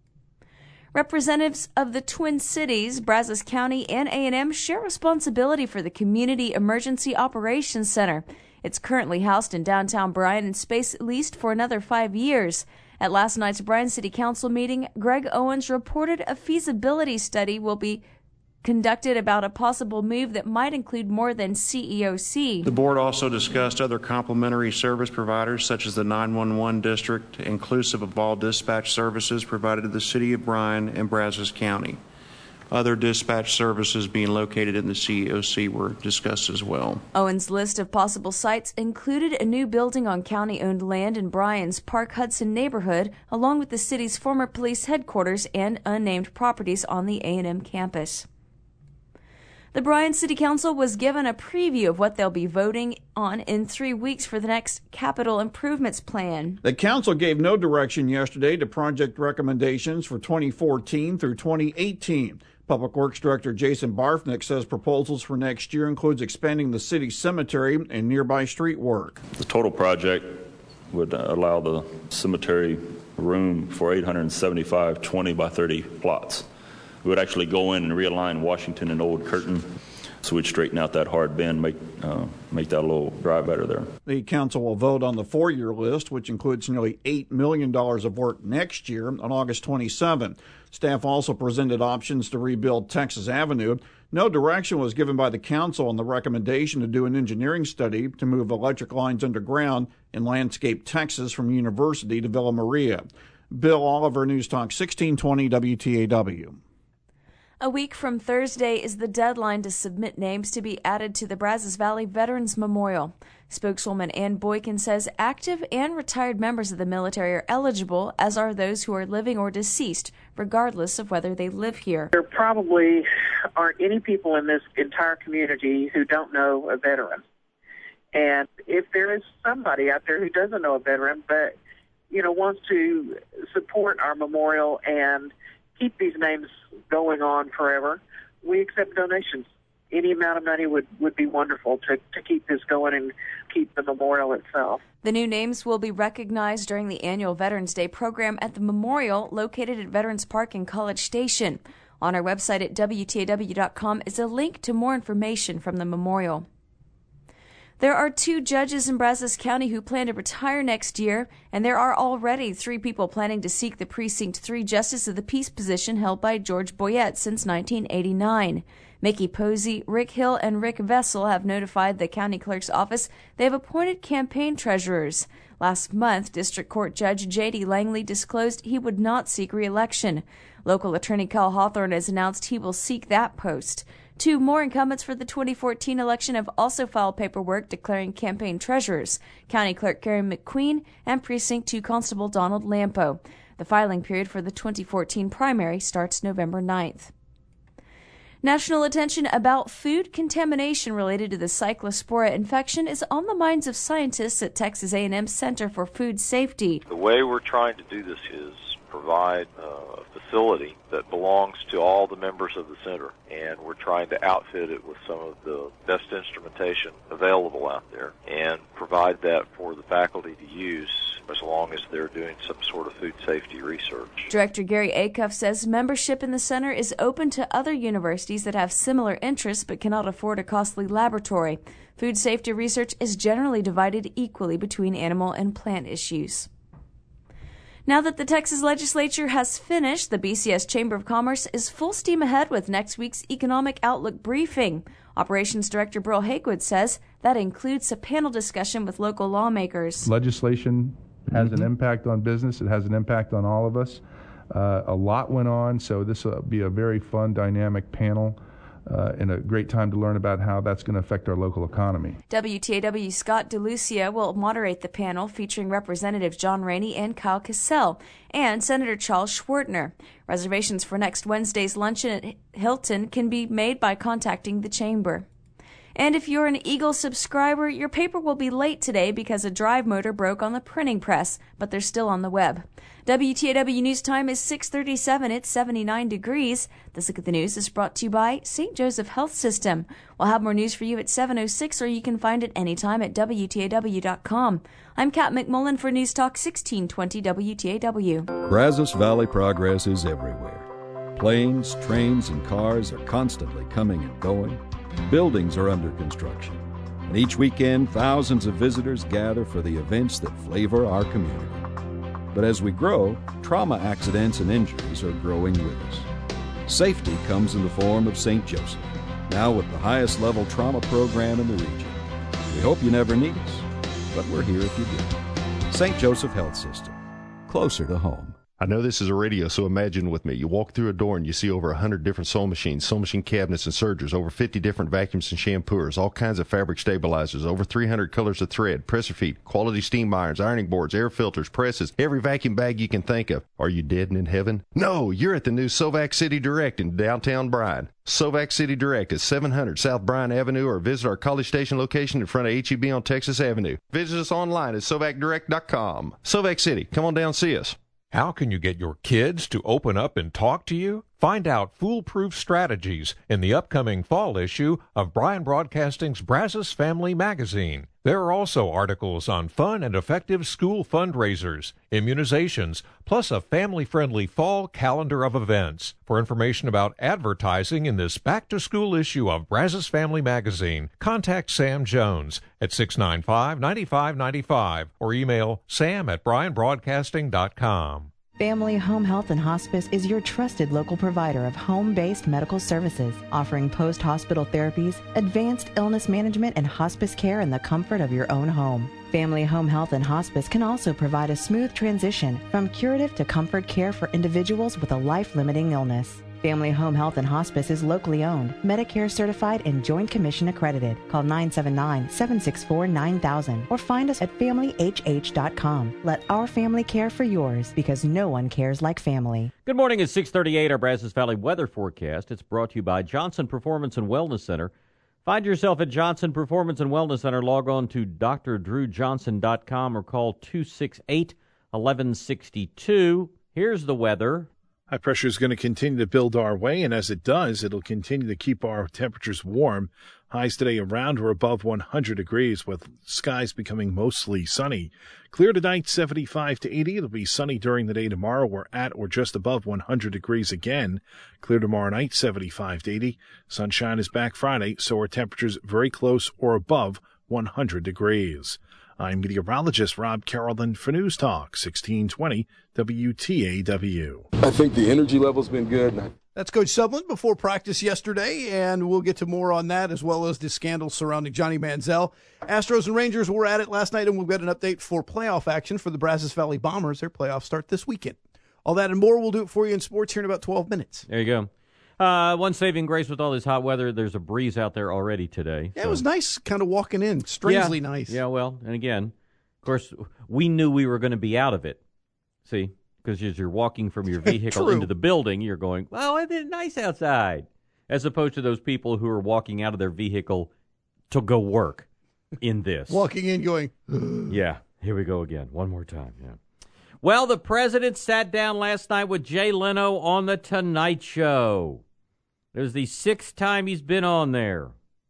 Speaker 1: Representatives of the Twin Cities, Brazos County, and A and M share responsibility for the Community Emergency Operations Center. It's currently housed in downtown Bryan and space leased for another five years. At last night's Bryan City Council meeting, Greg Owens reported a feasibility study will be conducted about a possible move that might include more than C E O C.
Speaker 7: The board also discussed other complementary service providers such as the nine one one district, inclusive of all dispatch services provided to the city of Bryan and Brazos County. Other dispatch services being located in the C E O C were discussed as well.
Speaker 1: Owens' list of possible sites included a new building on county-owned land in Bryan's Park Hudson neighborhood, along with the city's former police headquarters and unnamed properties on the A and M campus. The Bryan City Council was given a preview of what they'll be voting on in three weeks for the next capital improvements plan.
Speaker 8: The council gave no direction yesterday to project recommendations for twenty fourteen through twenty eighteen. Public Works Director Jason Barfnick says proposals for next year includes expanding the city cemetery and nearby street work.
Speaker 9: The total project would allow the cemetery room for eight hundred seventy-five twenty by thirty plots. We would actually go in and realign Washington and Old Curtin, so we'd straighten out that hard bend, make uh, make that a little drive better there.
Speaker 8: The council will vote on the four-year list, which includes nearly eight million dollars of work next year, on August twenty-seventh. Staff also presented options to rebuild Texas Avenue. No direction was given by the council on the recommendation to do an engineering study to move electric lines underground in Landscape Texas from University to Villa Maria. Bill Oliver, News Talk sixteen twenty W T A W.
Speaker 1: A week from Thursday is the deadline to submit names to be added to the Brazos Valley Veterans Memorial. Spokeswoman Ann Boykin says active and retired members of the military are eligible, as are those who are living or deceased, regardless of whether they live here.
Speaker 10: There probably aren't any people in this entire community who don't know a veteran. And if there is somebody out there who doesn't know a veteran, but, you know, wants to support our memorial and keep these names going on forever, we accept donations. Any amount of money would, would be wonderful to, to keep this going and keep the memorial itself.
Speaker 1: The new names will be recognized during the annual Veterans Day program at the memorial located at Veterans Park in College Station. On our website at W T A W dot com is a link to more information from the memorial. There are two judges in Brazos County who plan to retire next year, and there are already three people planning to seek the Precinct three Justice of the Peace position held by George Boyette since nineteen eighty-nine. Mickey Posey, Rick Hill, and Rick Vessel have notified the county clerk's office they have appointed campaign treasurers. Last month, District Court Judge J D Langley disclosed he would not seek re-election. Local attorney Kyle Hawthorne has announced he will seek that post. Two more incumbents for the twenty fourteen election have also filed paperwork declaring campaign treasurers, County Clerk Gary McQueen and Precinct two Constable Donald Lampo. The filing period for the twenty fourteen primary starts November ninth. National attention about food contamination related to the Cyclospora infection is on the minds of scientists at Texas A and M Center for Food Safety.
Speaker 11: The way we're trying to do this is provide uh, a facility that belongs to all the members of the center, and we're trying to outfit it with some of the best instrumentation available out there and provide that for the faculty to use as long as they're doing some sort of food safety research.
Speaker 1: Director Gary Acuff says membership in the center is open to other universities that have similar interests but cannot afford a costly laboratory. Food safety research is generally divided equally between animal and plant issues. Now that the Texas legislature has finished, the B C S Chamber of Commerce is full steam ahead with next week's Economic Outlook briefing. Operations Director Burl Hakewood says that includes a panel discussion with local lawmakers.
Speaker 13: Legislation has mm-hmm. an impact on business. It has an impact on all of us. Uh, a lot went on, so this will be a very fun, dynamic panel. uh, and a great time to learn about how that's going to affect our local economy.
Speaker 1: W T A W's Scott DeLucia will moderate the panel featuring Representatives John Rainey and Kyle Cassell and Senator Charles Schwertner. Reservations for next Wednesday's luncheon at Hilton can be made by contacting the chamber. And if you're an Eagle subscriber, your paper will be late today because a drive motor broke on the printing press, but they're still on the web. W T A W News Time is six thirty-seven. It's seventy-nine degrees. This Look at the News is brought to you by Saint Joseph Health System. We'll have more news for you at seven oh six, or you can find it anytime at W T A W dot com. I'm Kat McMullen for News Talk sixteen twenty W T A W.
Speaker 14: Brazos Valley progress is everywhere. Planes, trains, and cars are constantly coming and going. Buildings are under construction, and each weekend thousands of visitors gather for the events that flavor our community. But as we grow, trauma accidents and injuries are growing with us. Safety comes in the form of Saint Joseph, now with the highest level trauma program in the region. We hope you never need us, but we're here if you do. Saint Joseph Health System, closer to home.
Speaker 15: I know this is a radio, so imagine with me. You walk through a door and you see over one hundred different sewing machines, sewing machine cabinets and sergers, over fifty different vacuums and shampooers, all kinds of fabric stabilizers, over three hundred colors of thread, presser feet, quality steam irons, ironing boards, air filters, presses, every vacuum bag you can think of. Are you dead and in heaven? No, you're at the new Sovac City Direct in downtown Bryan. Sovac City Direct is seven hundred South Bryan Avenue, or visit our College Station location in front of H E B on Texas Avenue. Visit us online at sovac direct dot com. Sovac City, come on down and see us.
Speaker 25: How can you get your kids to open up and talk to you? Find out foolproof strategies in the upcoming fall issue of Bryan Broadcasting's Brazos Family Magazine. There are also articles on fun and effective school fundraisers, immunizations, plus a family-friendly fall calendar of events. For information about advertising in this back-to-school issue of Brazos Family Magazine, contact Sam Jones at six nine five, nine five nine five or email sam at bryan broadcasting dot com.
Speaker 16: Family Home Health and Hospice is your trusted local provider of home-based medical services, offering post-hospital therapies, advanced illness management, and hospice care in the comfort of your own home. Family Home Health and Hospice can also provide a smooth transition from curative to comfort care for individuals with a life-limiting illness. Family Home Health and Hospice is locally owned, Medicare certified, and Joint Commission accredited. Call nine seven nine, seven six four, nine thousand or find us at family h h dot com. Let our family care for yours, because no one cares like family.
Speaker 12: Good morning. It's six thirty-eight, our Brazos Valley weather forecast. It's brought to you by Johnson Performance and Wellness Center. Find yourself at Johnson Performance and Wellness Center. Log on to d r drew johnson dot com or call two six eight, one one six two. Here's the weather.
Speaker 17: High pressure is going to continue to build our way, and as it does, it'll continue to keep our temperatures warm. Highs today around or above one hundred degrees, with skies becoming mostly sunny. Clear tonight, seventy-five to eighty. It'll be sunny during the day tomorrow. We're at or just above one hundred degrees again. Clear tomorrow night, seventy-five to eighty. Sunshine is back Friday, so our temperatures very close or above one hundred degrees. I'm meteorologist Rob Carolyn for News Talk sixteen twenty W T A W.
Speaker 18: I think the energy level's been good.
Speaker 19: That's Coach Sutherland before practice yesterday, and we'll get to more on that as well as the scandal surrounding Johnny Manziel. Astros and Rangers were at it last night, and we'll get an update for playoff action for the Brazos Valley Bombers. Their playoffs start this weekend. All that and more, we'll do it for you in sports here in about twelve minutes.
Speaker 12: There you go. Uh, one saving grace with all this hot weather, there's a breeze out there already today.
Speaker 19: Yeah,
Speaker 12: so.
Speaker 19: It was nice kind of walking in, strangely
Speaker 12: yeah.
Speaker 19: nice.
Speaker 12: Yeah, well, and again, of course, we knew we were going to be out of it. See, because as you're walking from your vehicle into the building, you're going, well, isn't it nice outside? As opposed to those people who are walking out of their vehicle to go work in this.
Speaker 19: Walking in going,
Speaker 12: yeah, here we go again. One more time, yeah. Well, the president sat down last night with Jay Leno on The Tonight Show. It was the sixth time he's been on there.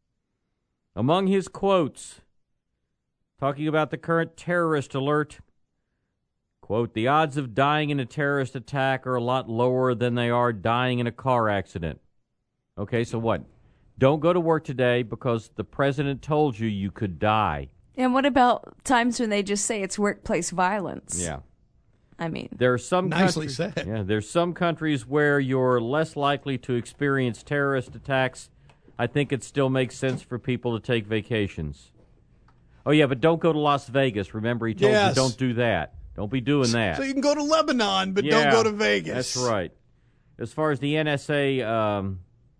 Speaker 12: Among his quotes, talking about the current terrorist alert, quote, the odds of dying in a terrorist attack are a lot lower than they are dying in a car accident. Okay, so what? Don't go to work today because the president told you you could die.
Speaker 1: And what about times when they just say it's workplace violence?
Speaker 12: Yeah.
Speaker 1: I mean,
Speaker 12: there are some
Speaker 19: nicely
Speaker 12: countries,
Speaker 19: said.
Speaker 12: Yeah, there's some countries where you're less likely to experience terrorist attacks. I think it still makes sense for people to take vacations. Oh yeah, but don't go to Las Vegas. Remember, he told
Speaker 19: yes.
Speaker 12: you don't do that. Don't be doing that.
Speaker 19: So you can go to Lebanon, but
Speaker 12: yeah,
Speaker 19: don't go to Vegas.
Speaker 12: That's right. As far as the N S A um,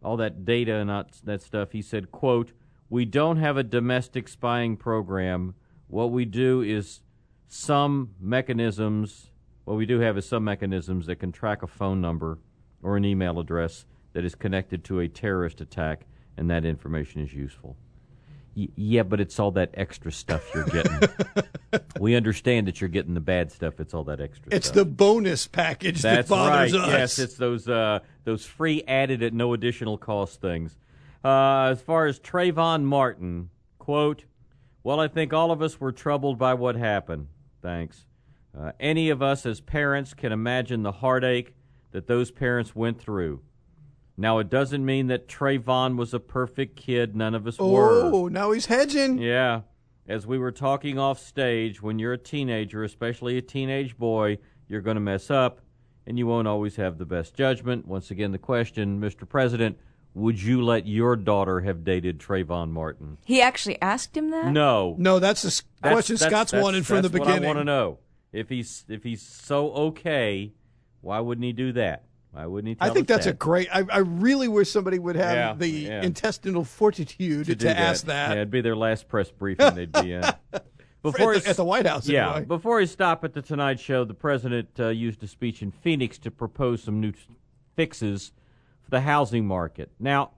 Speaker 12: all that data and that, that stuff, he said, quote, "We don't have a domestic spying program. What we do is some mechanisms, what we do have is some mechanisms that can track a phone number or an email address that is connected to a terrorist attack, and that information is useful." Y- yeah, but it's all that extra stuff you're getting. We understand that you're getting the bad stuff. It's all that extra
Speaker 19: It's
Speaker 12: stuff.
Speaker 19: the bonus package
Speaker 12: That's
Speaker 19: that bothers
Speaker 12: right.
Speaker 19: us.
Speaker 12: Yes, it's those uh, those free added at no additional cost things. Uh, as far as Trayvon Martin, quote, "Well, I think all of us were troubled by what happened. Thanks. Uh, any of us as parents can imagine the heartache that those parents went through. Now, it doesn't mean that Trayvon was a perfect kid. None of us were.
Speaker 19: Oh, now he's hedging.
Speaker 12: Yeah. As we were talking off stage, when you're a teenager, especially a teenage boy, you're going to mess up, and you won't always have the best judgment." Once again, the question, Mister President, would you let your daughter have dated Trayvon Martin?
Speaker 1: He actually asked him that?
Speaker 12: No.
Speaker 19: No, that's the s-
Speaker 12: That's-
Speaker 19: question
Speaker 12: that's-
Speaker 19: Scott's
Speaker 12: that's-
Speaker 19: wanted from the
Speaker 12: that's what
Speaker 19: beginning.
Speaker 12: I want to know. If he's if he's so okay, why wouldn't he do that? Why wouldn't he tell
Speaker 19: I think
Speaker 12: us
Speaker 19: that's a
Speaker 12: that?
Speaker 19: great. I, I really wish somebody would have
Speaker 12: Yeah,
Speaker 19: the
Speaker 12: yeah.
Speaker 19: intestinal fortitude to,
Speaker 12: do
Speaker 19: ask that.
Speaker 12: Yeah, it'd be their last press briefing they'd be in. Before
Speaker 19: at, the,
Speaker 12: he-
Speaker 19: at the White House,
Speaker 12: Yeah,
Speaker 19: anyway.
Speaker 12: before he stopped at the Tonight Show, the president uh, used a speech in Phoenix to propose some new fixes for the housing market. Now,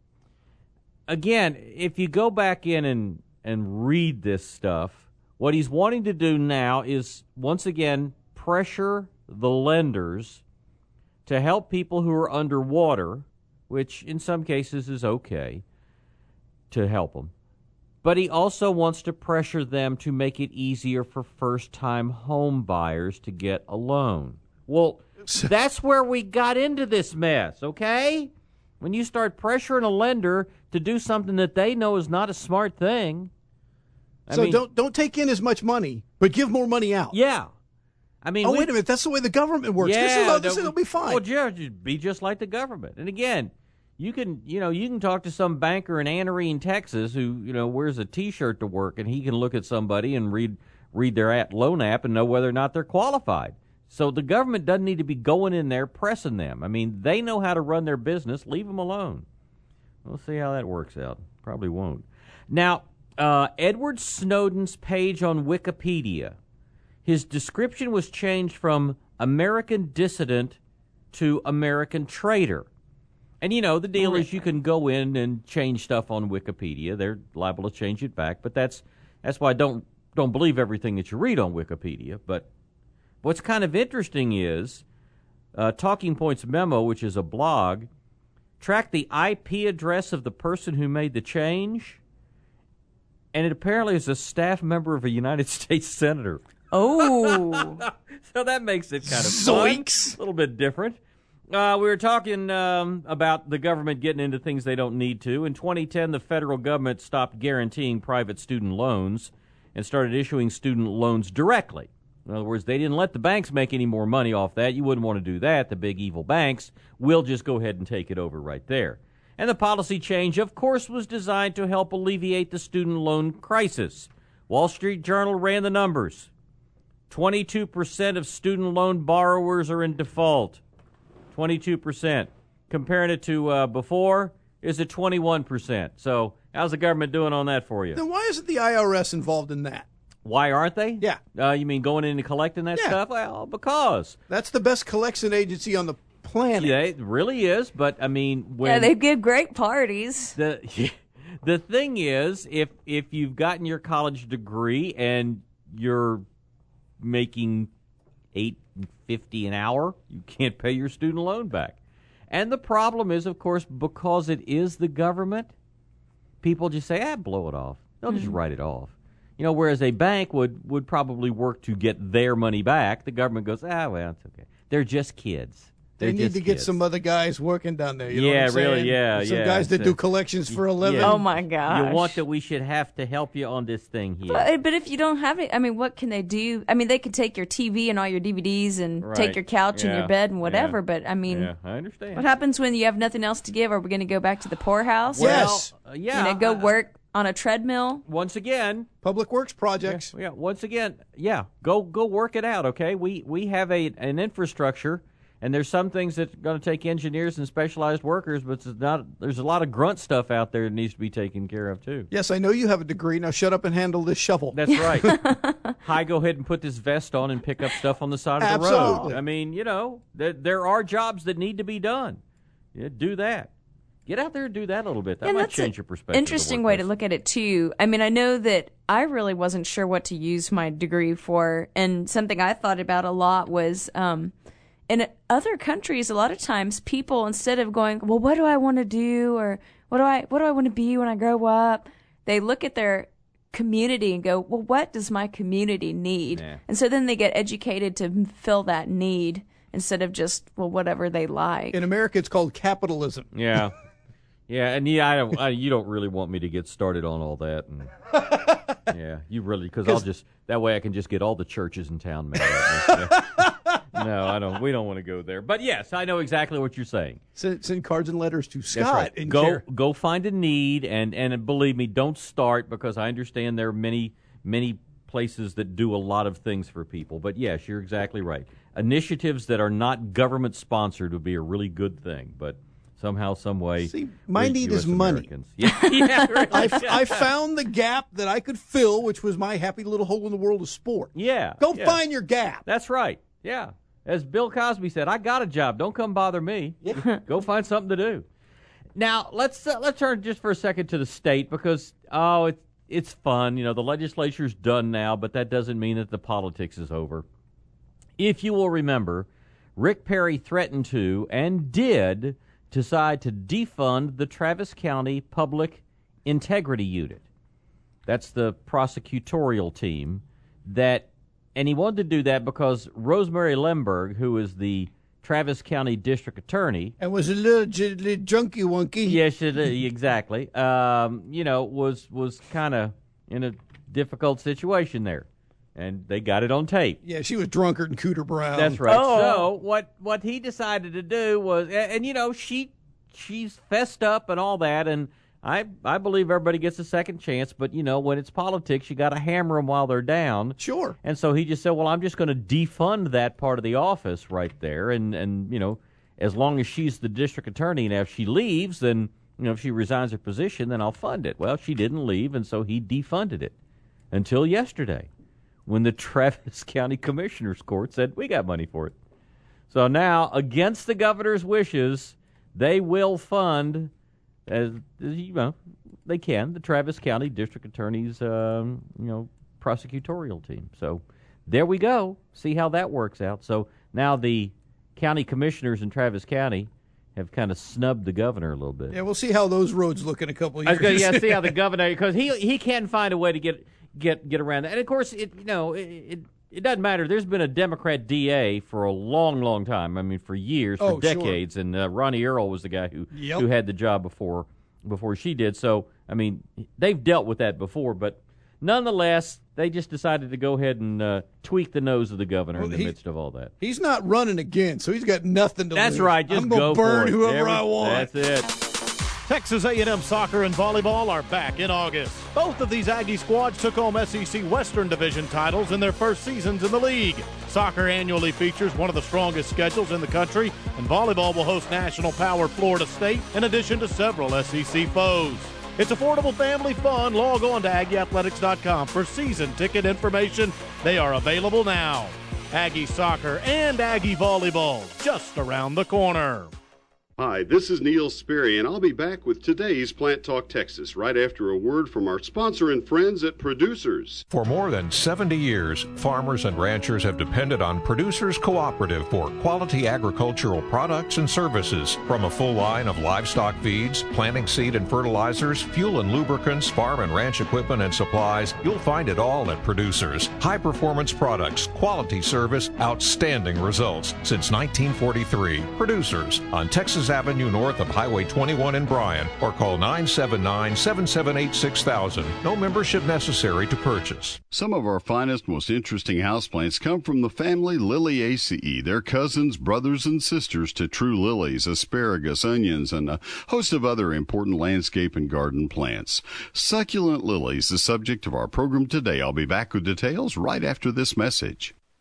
Speaker 12: again, if you go back in and, and read this stuff, what he's wanting to do now is, once again, pressure the lenders to help people who are underwater, which in some cases is okay, to help them. But he also wants to pressure them to make it easier for first-time home buyers to get a loan. Well, that's where we got into this mess, okay? When you start pressuring a lender to do something that they know is not a smart thing. I
Speaker 19: so
Speaker 12: mean,
Speaker 19: don't don't take in as much money, but give more money out.
Speaker 12: Yeah. I mean,
Speaker 19: oh,
Speaker 12: we,
Speaker 19: wait a minute. That's the way the government works.
Speaker 12: Yeah,
Speaker 19: this is, this
Speaker 12: no,
Speaker 19: is, it'll be fine.
Speaker 12: Well, just be just like the government. And again, you can, you know, you can talk to some banker in Anarene, Texas, who, you know, wears a T-shirt to work, and he can look at somebody and read read their at loan app and know whether or not they're qualified. So the government doesn't need to be going in there pressing them. I mean, they know how to run their business. Leave them alone. We'll see how that works out. Probably won't. Now, uh, Edward Snowden's page on Wikipedia, his description was changed from American dissident to American traitor. And, you know, the deal is you can go in and change stuff on Wikipedia. They're liable to change it back. But that's that's why I don't, don't believe everything that you read on Wikipedia. But what's kind of interesting is uh, Talking Points Memo, which is a blog, tracked the I P address of the person who made the change, and it apparently is a staff member of a United States senator.
Speaker 1: Oh.
Speaker 12: So that makes it kind of
Speaker 19: Zoinks.
Speaker 12: fun, a little bit different. Uh, we were talking um, about the government getting into things they don't need to. In twenty ten, the federal government stopped guaranteeing private student loans and started issuing student loans directly. In other words, they didn't let the banks make any more money off that. You wouldn't want to do that. The big evil banks will just go ahead and take it over right there. And the policy change, of course, was designed to help alleviate the student loan crisis. Wall Street Journal ran the numbers. twenty-two percent of student loan borrowers are in default. twenty-two percent. Comparing it to uh, before, is at twenty-one percent. So how's the government doing on that for you?
Speaker 19: Then why isn't the I R S involved in that?
Speaker 12: Why aren't they?
Speaker 19: Yeah.
Speaker 12: Uh, you mean going in and collecting that
Speaker 19: Yeah.
Speaker 12: stuff? Well, because.
Speaker 19: That's the best collection agency on the planet.
Speaker 12: Yeah, it really is. But, I mean, when.
Speaker 1: Yeah, they give great parties.
Speaker 12: The, the thing is, if if you've gotten your college degree and you're making eight fifty an hour, you can't pay your student loan back. And the problem is, of course, because it is the government, people just say, ah, blow it off. They'll just
Speaker 19: Mm-hmm.
Speaker 12: write it off. You know, whereas a bank would, would probably work to get their money back, the government goes, ah, well, it's okay. They're just kids.
Speaker 19: They
Speaker 12: They're
Speaker 19: need
Speaker 12: just
Speaker 19: to get
Speaker 12: kids.
Speaker 19: some other guys working down there. You know
Speaker 12: Yeah,
Speaker 19: what I'm
Speaker 12: really,
Speaker 19: saying?
Speaker 12: yeah,
Speaker 19: Some
Speaker 12: yeah.
Speaker 19: guys that
Speaker 12: So-
Speaker 19: do collections for a living.
Speaker 12: Yeah.
Speaker 1: Oh, my gosh.
Speaker 12: You want that we should have to help you on this thing here.
Speaker 1: But, but if you don't have it, I mean, what can they do? I mean, they could take your T V and all your D V Ds and
Speaker 12: Right.
Speaker 1: take your couch and
Speaker 12: Yeah.
Speaker 1: your bed and whatever.
Speaker 12: Yeah.
Speaker 1: But, I mean,
Speaker 12: Yeah, I understand.
Speaker 1: what happens when you have nothing else to give? Are we going to go back to the poorhouse?
Speaker 19: Yes.
Speaker 12: Well, uh, yeah.
Speaker 1: You know, go
Speaker 12: uh,
Speaker 1: work on a treadmill?
Speaker 12: Once again,
Speaker 19: Public Works projects.
Speaker 12: Yeah, once again, yeah, go go work it out, okay? We we have a an infrastructure, And there's some things that are going to take engineers and specialized workers, but it's not. There's a lot of grunt stuff out there that needs to be taken care of, too.
Speaker 19: Yes, I know you have a degree. Now shut up and handle this shovel.
Speaker 12: That's right. Hi, go ahead and put this vest on and pick up stuff on the side of the
Speaker 19: Absolutely.
Speaker 12: road. I mean, you know, there, there are jobs that need to be done. Yeah, do that. Get out there and do that a little bit. That
Speaker 1: and
Speaker 12: might
Speaker 1: that's
Speaker 12: change
Speaker 1: an
Speaker 12: your perspective.
Speaker 1: Interesting way to look at it, too. I mean, I know that I really wasn't sure what to use my degree for, and something I thought about a lot was um, in other countries, a lot of times people, instead of going, well, what do I want to do, or what do I what do I want to be when I grow up, they look at their community and go, well, what does my community need?
Speaker 12: Yeah.
Speaker 1: And so then they get educated to fill that need instead of just, well, whatever they like.
Speaker 19: In America, it's called capitalism.
Speaker 12: Yeah. Yeah, and yeah, I don't. I, you don't really want me to get started on all that, and yeah, you really because I'll just that way I can just get all the churches in town mad at me. No, I don't. We don't want to go there. But yes, I know exactly what you're saying.
Speaker 19: Send, send cards and letters to Scott.
Speaker 12: That's right.
Speaker 19: And
Speaker 12: go
Speaker 19: care.
Speaker 12: go find a need, and and believe me, don't start because I understand there are many many places that do a lot of things for people. But yes, you're exactly right. Initiatives that are not government sponsored would be a really good thing, but. Somehow, some way.
Speaker 19: See, my need
Speaker 12: U S
Speaker 19: is money.
Speaker 12: Yeah, yeah, right.
Speaker 19: I, I found the gap that I could fill, which was my happy little hole in the world of sport.
Speaker 12: Yeah.
Speaker 19: Go
Speaker 12: yeah.
Speaker 19: find your gap.
Speaker 12: That's right. Yeah. As Bill Cosby said, I got a job. Don't come bother me.
Speaker 19: Yeah.
Speaker 12: Go find something to do. Now, let's uh, let's turn just for a second to the state because, oh, it, it's fun. You know, the legislature's done now, but that doesn't mean that the politics is over. If you will remember, Rick Perry threatened to and did decide to defund the Travis County Public Integrity Unit. That's the prosecutorial team that, and he wanted to do that because Rosemary Lemberg, who is the Travis County District Attorney,
Speaker 19: and was a little, j- little junky wonky.
Speaker 12: Yes, it, exactly. Um, you know, was was kind of in a difficult situation there. And they got it on tape.
Speaker 19: Yeah, she was drunkard and Cooter Brown.
Speaker 12: That's right.
Speaker 19: Oh.
Speaker 12: So what what he decided to do was, and, and you know, she she's fessed up and all that, and I I believe everybody gets a second chance. But you know, when it's politics, you got to hammer them while they're down.
Speaker 19: Sure.
Speaker 12: And so he just said, well, I'm just going to defund that part of the office right there, and and you know, as long as she's the district attorney, and if she leaves, then you know, if she resigns her position, then I'll fund it. Well, she didn't leave, and so he defunded it until yesterday, when the Travis County Commissioner's Court said, we got money for it. So now, against the governor's wishes, they will fund, as you know, they can, the Travis County District Attorney's, um, you know, prosecutorial team. So there we go. See how that works out. So now the county commissioners in Travis County have kind of snubbed the governor a little bit.
Speaker 19: Yeah, we'll see how those roads look in a couple of
Speaker 12: I
Speaker 19: years.
Speaker 12: was gonna, yeah, see how the governor, because he he can find a way to get get get around that. And of course, it you know it, it it doesn't matter. There's been a Democrat D A for a long, long time. I mean, for years, for
Speaker 19: Oh, sure.
Speaker 12: decades. And uh, Ronnie Earl was the guy who
Speaker 19: Yep.
Speaker 12: who had the job before before she did. So I mean, they've dealt with that before, but nonetheless, they just decided to go ahead and uh, tweak the nose of the governor
Speaker 19: Well,
Speaker 12: in the
Speaker 19: he-
Speaker 12: midst of all that.
Speaker 19: He's not running again, so he's got nothing to
Speaker 12: That's
Speaker 19: lose.
Speaker 12: right. Just
Speaker 19: I'm gonna
Speaker 12: go
Speaker 19: burn
Speaker 12: for it.
Speaker 19: whoever
Speaker 12: There we-
Speaker 19: I want.
Speaker 12: That's it.
Speaker 20: Texas A and M soccer and volleyball are back in August. Both of these Aggie squads took home S E C Western Division titles in their first seasons in the league. Soccer annually features one of the strongest schedules in the country, and volleyball will host national power Florida State in addition to several S E C foes. It's affordable family fun. Log on to Aggie Athletics dot com for season ticket information. They are available now. Aggie soccer and Aggie volleyball just around the corner.
Speaker 21: Hi, this is Neil Sperry, and I'll be back with today's Plant Talk Texas right after a word from our sponsor and friends at Producers.
Speaker 25: For more than seventy years, farmers and ranchers have depended on Producers Cooperative for quality agricultural products and services. From a full line of livestock feeds, planting seed and fertilizers, fuel and lubricants, farm and ranch equipment and supplies, you'll find it all at Producers. High-performance products, quality service, outstanding results. Since nineteen forty-three, Producers on Texas Avenue north of Highway twenty-one in Bryan, or call nine seven nine, seven seven eight, six thousand. No membership necessary to purchase.
Speaker 21: Some of our finest, most interesting houseplants come from the family Lily A C E. They're cousins, brothers, and sisters to true lilies, asparagus, onions, and a host of other important landscape and garden plants. Succulent lilies, the subject of our program today. I'll be back with details right after this message.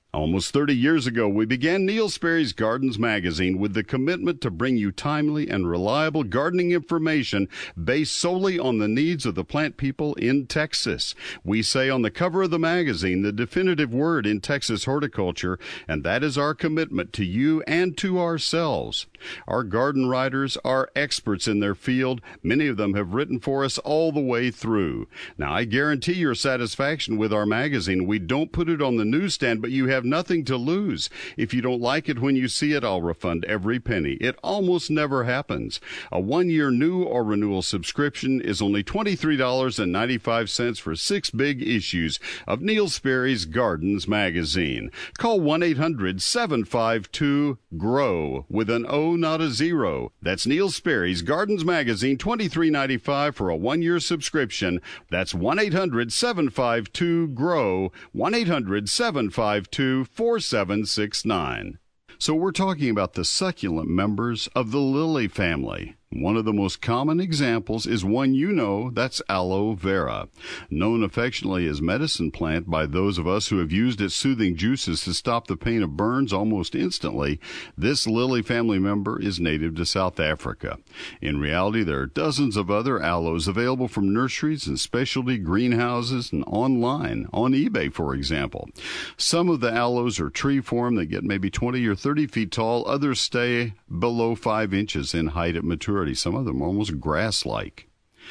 Speaker 21: Almost thirty years ago, we began Neil Sperry's Gardens magazine with the commitment to bring you timely and reliable gardening information based solely on the needs of the plant people in Texas. We say on the cover of the magazine the definitive word in Texas horticulture, and that is our commitment to you and to ourselves. Our garden writers are experts in their field. Many of them have written for us all the way through. Now, I guarantee your satisfaction with our magazine. We don't put it on the newsstand, but you have nothing to lose. If you don't like it when you see it, I'll refund every penny. It almost never happens. A one-year new or renewal subscription is only twenty-three dollars and ninety-five cents for six big issues of Neil Sperry's Gardens magazine. Call one eight hundred seven five two G R O W with an O, not a zero. That's Neil Sperry's Gardens magazine, twenty-three dollars and ninety-five cents for a one-year subscription. That's one eight hundred seven five two G R O W, one eight hundred seven five two four seven six nine. So we're talking about the succulent members of the lily family. One of the most common examples is one you know, that's aloe vera. Known affectionately as medicine plant by those of us who have used its soothing juices to stop the pain of burns almost instantly, this lily family member is native to South Africa. In reality, there are dozens of other aloes available from nurseries and specialty greenhouses and online, on eBay, for example. Some of the aloes are tree form that get maybe twenty or thirty feet tall. Others stay below five inches in height at maturity. Some of them are almost grass-like.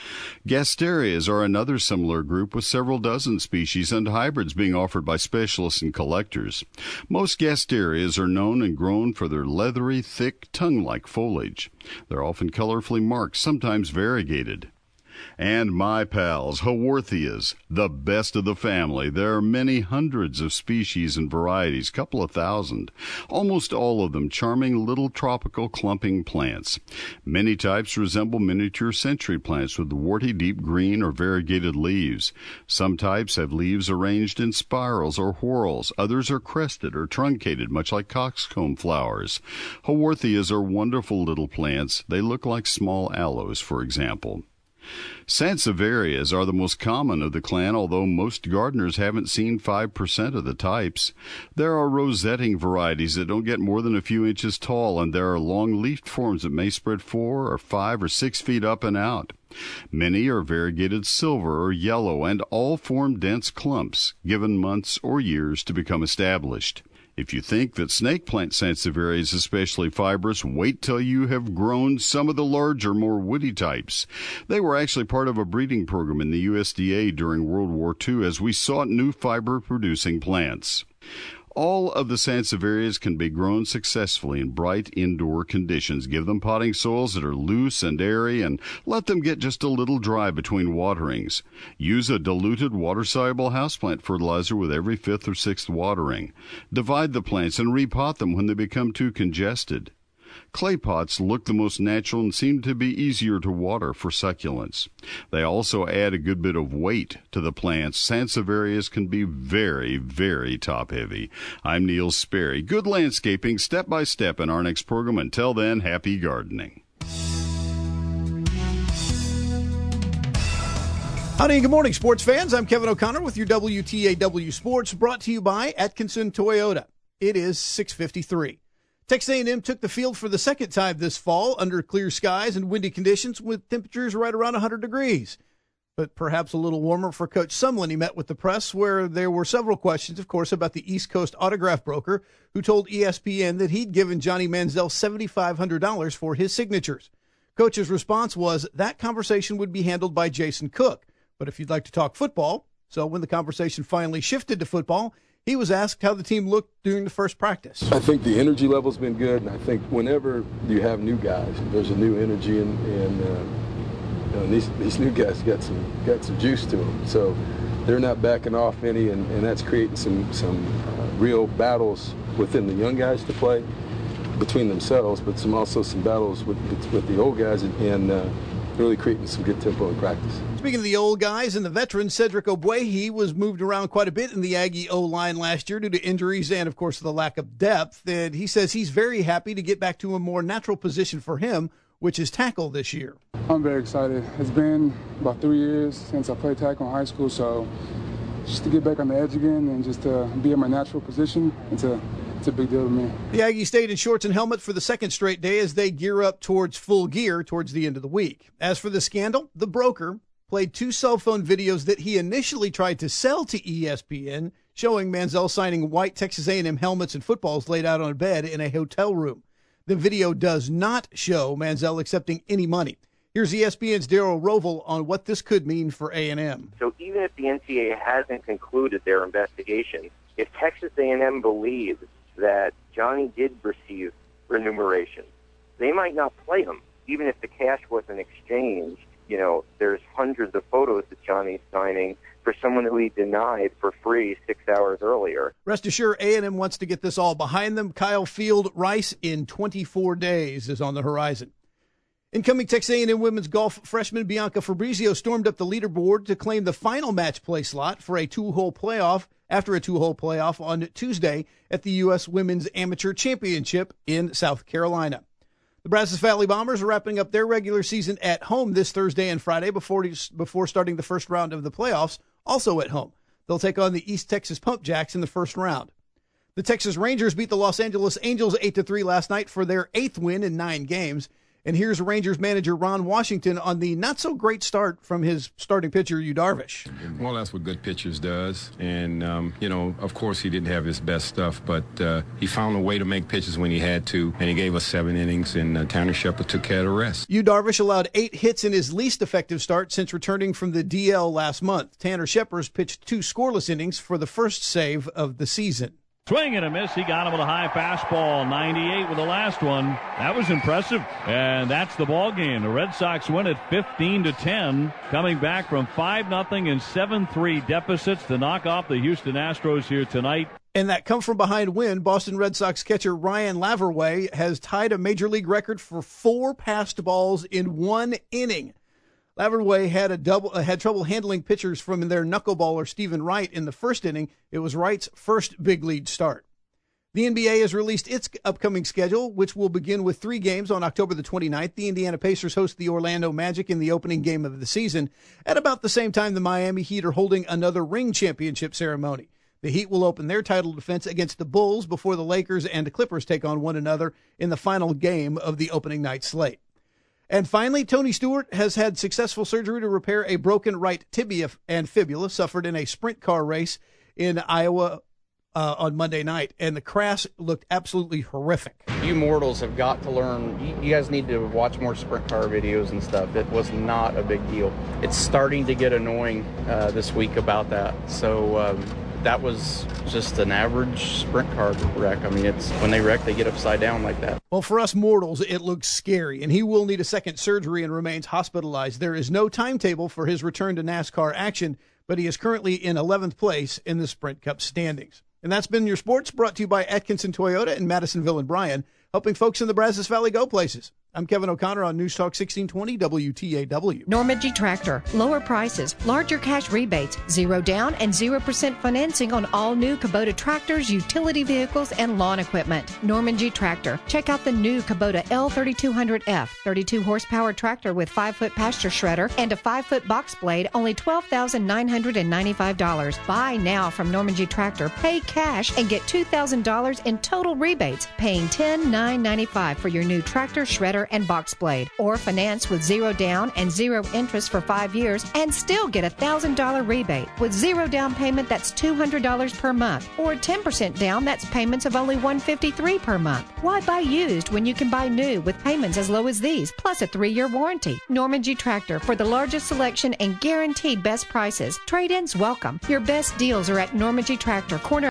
Speaker 21: Gasterias are another similar group with several dozen species and hybrids being offered by specialists and collectors. Most gasterias are known and grown for their leathery, thick, tongue-like foliage. They're often colorfully marked, sometimes variegated. And my pals, Haworthias, the best of the family. There are many hundreds of species and varieties, couple of thousand, almost all of them charming little tropical clumping plants. Many types resemble miniature century plants with warty deep green or variegated leaves. Some types have leaves arranged in spirals or whorls. Others are crested or truncated, much like coxcomb flowers. Haworthias are wonderful little plants. They look like small aloes, for example. Sansevierias are the most common of the clan, although most gardeners haven't seen five percent of the types. There are rosetting varieties that don't get more than a few inches tall, and there are long-leafed forms that may spread four or five or six feet up and out. Many are variegated silver or yellow, and all form dense clumps, given months or years to become established. If you think that snake plant sansevieria is especially fibrous, wait till you have grown some of the larger, more woody types. They were actually part of a breeding program in the U S D A during World War Two as we sought new fiber-producing plants. All of the sansevierias can be grown successfully in bright indoor conditions. Give them potting soils that are loose and airy, and let them get just a little dry between waterings. Use a diluted water-soluble houseplant fertilizer with every fifth or sixth watering. Divide the plants and repot them when they become too congested. Clay pots look the most natural and seem to be easier to water for succulents. They also add a good bit of weight to the plants. Sansevierias can be very, very top-heavy. I'm Neil Sperry. Good landscaping, step-by-step in our next program. Until then, happy gardening.
Speaker 19: Howdy and good morning, sports fans. I'm Kevin O'Connor with your W T A W Sports, brought to you by Atkinson Toyota. It is six fifty-three. Texas A and M took the field for the second time this fall under clear skies and windy conditions with temperatures right around one hundred degrees. But perhaps a little warmer for Coach Sumlin. He met with the press where there were several questions, of course, about the East Coast autograph broker who told E S P N that he'd given Johnny Manziel seven thousand five hundred dollars for his signatures. Coach's response was that conversation would be handled by Jason Cook. But if you'd like to talk football, so when the conversation finally shifted to football, he was asked how the team looked during the first practice.
Speaker 18: I think the energy level's been good, and I think whenever you have new guys, there's a new energy, and, and, uh, you know, these these new guys got some got some juice to them. So they're not backing off any, and, and that's creating some some uh, real battles within the young guys to play between themselves, but some also some battles with with the old guys, and, and uh, really creating some good tempo in practice.
Speaker 19: Speaking of the old guys and the veterans, Cedric Ogbuehi was moved around quite a bit in the Aggie O-line last year due to injuries and, of course, the lack of depth. And he says he's very happy to get back to a more natural position for him, which is tackle this year.
Speaker 2: I'm very excited. It's been about three years since I played tackle in high school, so just to get back on the edge again and just to be in my natural position. It's a, it's a big deal to me.
Speaker 19: The Aggies stayed in shorts and helmet for the second straight day as they gear up towards full gear towards the end of the week. As for the scandal, the broker played two cell phone videos that he initially tried to sell to E S P N, showing Manziel signing white Texas A and M helmets and footballs laid out on a bed in a hotel room. The video does not show Manziel accepting any money. Here's E S P N's Daryl Rovell on what this could mean for A and M.
Speaker 4: So even if the N C double A hasn't concluded their investigation, if Texas A and M believes that Johnny did receive remuneration, they might not play him, even if the cash wasn't exchanged. You know, there's hundreds of photos that Johnny's signing for someone who he denied for free six hours earlier.
Speaker 19: Rest assured, A and M wants to get this all behind them. Kyle Field Rice in twenty-four days is on the horizon. Incoming Texas A and M women's golf freshman Bianca Fabrizio stormed up the leaderboard to claim the final match play slot for a two-hole playoff after a two-hole playoff on Tuesday at the U S Women's Amateur Championship in South Carolina. The Brazos Valley Bombers are wrapping up their regular season at home this Thursday and Friday before, before starting the first round of the playoffs, also at home. They'll take on the East Texas Pump Jacks in the first round. The Texas Rangers beat the Los Angeles Angels eight to three last night for their eighth win in nine games. And here's Rangers manager Ron Washington on the not-so-great start from his starting pitcher, Yu Darvish.
Speaker 22: Well, that's what good pitchers does. And, um, you know, of course he didn't have his best stuff, but uh, he found a way to make pitches when he had to, and he gave us seven innings, and uh, Tanner Shepard took care of the rest.
Speaker 19: Yu Darvish allowed eight hits in his least effective start since returning from the D L last month. Tanner Shepard pitched two scoreless innings for the first save of the season.
Speaker 23: Swing and a miss. He got him with a high fastball. ninety-eight with the last one. That was impressive. And that's the ball game. The Red Sox win at fifteen to ten, coming back from five nothing and seven three deficits to knock off the Houston Astros here tonight.
Speaker 19: And that come-from-behind win, Boston Red Sox catcher Ryan Laverway has tied a major league record for four passed balls in one inning. Laverway had a double uh, had trouble handling pitchers from their knuckleballer Stephen Wright in the first inning. It was Wright's first big lead start. The N B A has released its upcoming schedule, which will begin with three games on October the twenty-ninth. The Indiana Pacers host the Orlando Magic in the opening game of the season. At about the same time, the Miami Heat are holding another ring championship ceremony. The Heat will open their title defense against the Bulls before the Lakers and the Clippers take on one another in the final game of the opening night slate. And finally, Tony Stewart has had successful surgery to repair a broken right tibia and fibula suffered in a sprint car race in Iowa uh, on Monday night. And the crash looked absolutely horrific.
Speaker 24: You mortals have got to learn. You, you guys need to watch more sprint car videos and stuff. It was not a big deal. It's starting to get annoying uh, this week about that. So um, that was just an average sprint car wreck. I mean, it's when they wreck, they get upside down like that.
Speaker 19: Well, for us mortals, it looks scary, and he will need a second surgery and remains hospitalized. There is no timetable for his return to NASCAR action, but he is currently in eleventh place in the Sprint Cup standings. And that's been your sports, brought to you by Atkinson Toyota in Madisonville and Bryan, helping folks in the Brazos Valley go places. I'm Kevin O'Connor on News Talk sixteen twenty W T A W.
Speaker 26: Normandy Tractor. Lower prices, larger cash rebates, zero down, and zero percent financing on all new Kubota tractors, utility vehicles, and lawn equipment. Normandy Tractor. Check out the new Kubota L thirty-two hundred F, thirty-two horsepower tractor with five foot pasture shredder and a five foot box blade, only twelve thousand nine hundred ninety-five dollars. Buy now from Normandy Tractor. Pay cash and get two thousand dollars in total rebates, paying ten thousand nine hundred ninety-five dollars for your new tractor, shredder, and box blade, or finance with zero down and zero interest for five years and still get a one thousand dollars rebate. With zero down payment, that's two hundred dollars per month, or ten percent down, that's payments of only one hundred fifty-three dollars per month. Why buy used when you can buy new with payments as low as these, plus a three-year warranty? Normandy Tractor, for the largest selection and guaranteed best prices. Trade-ins welcome. Your best deals are at Normandy Tractor, corner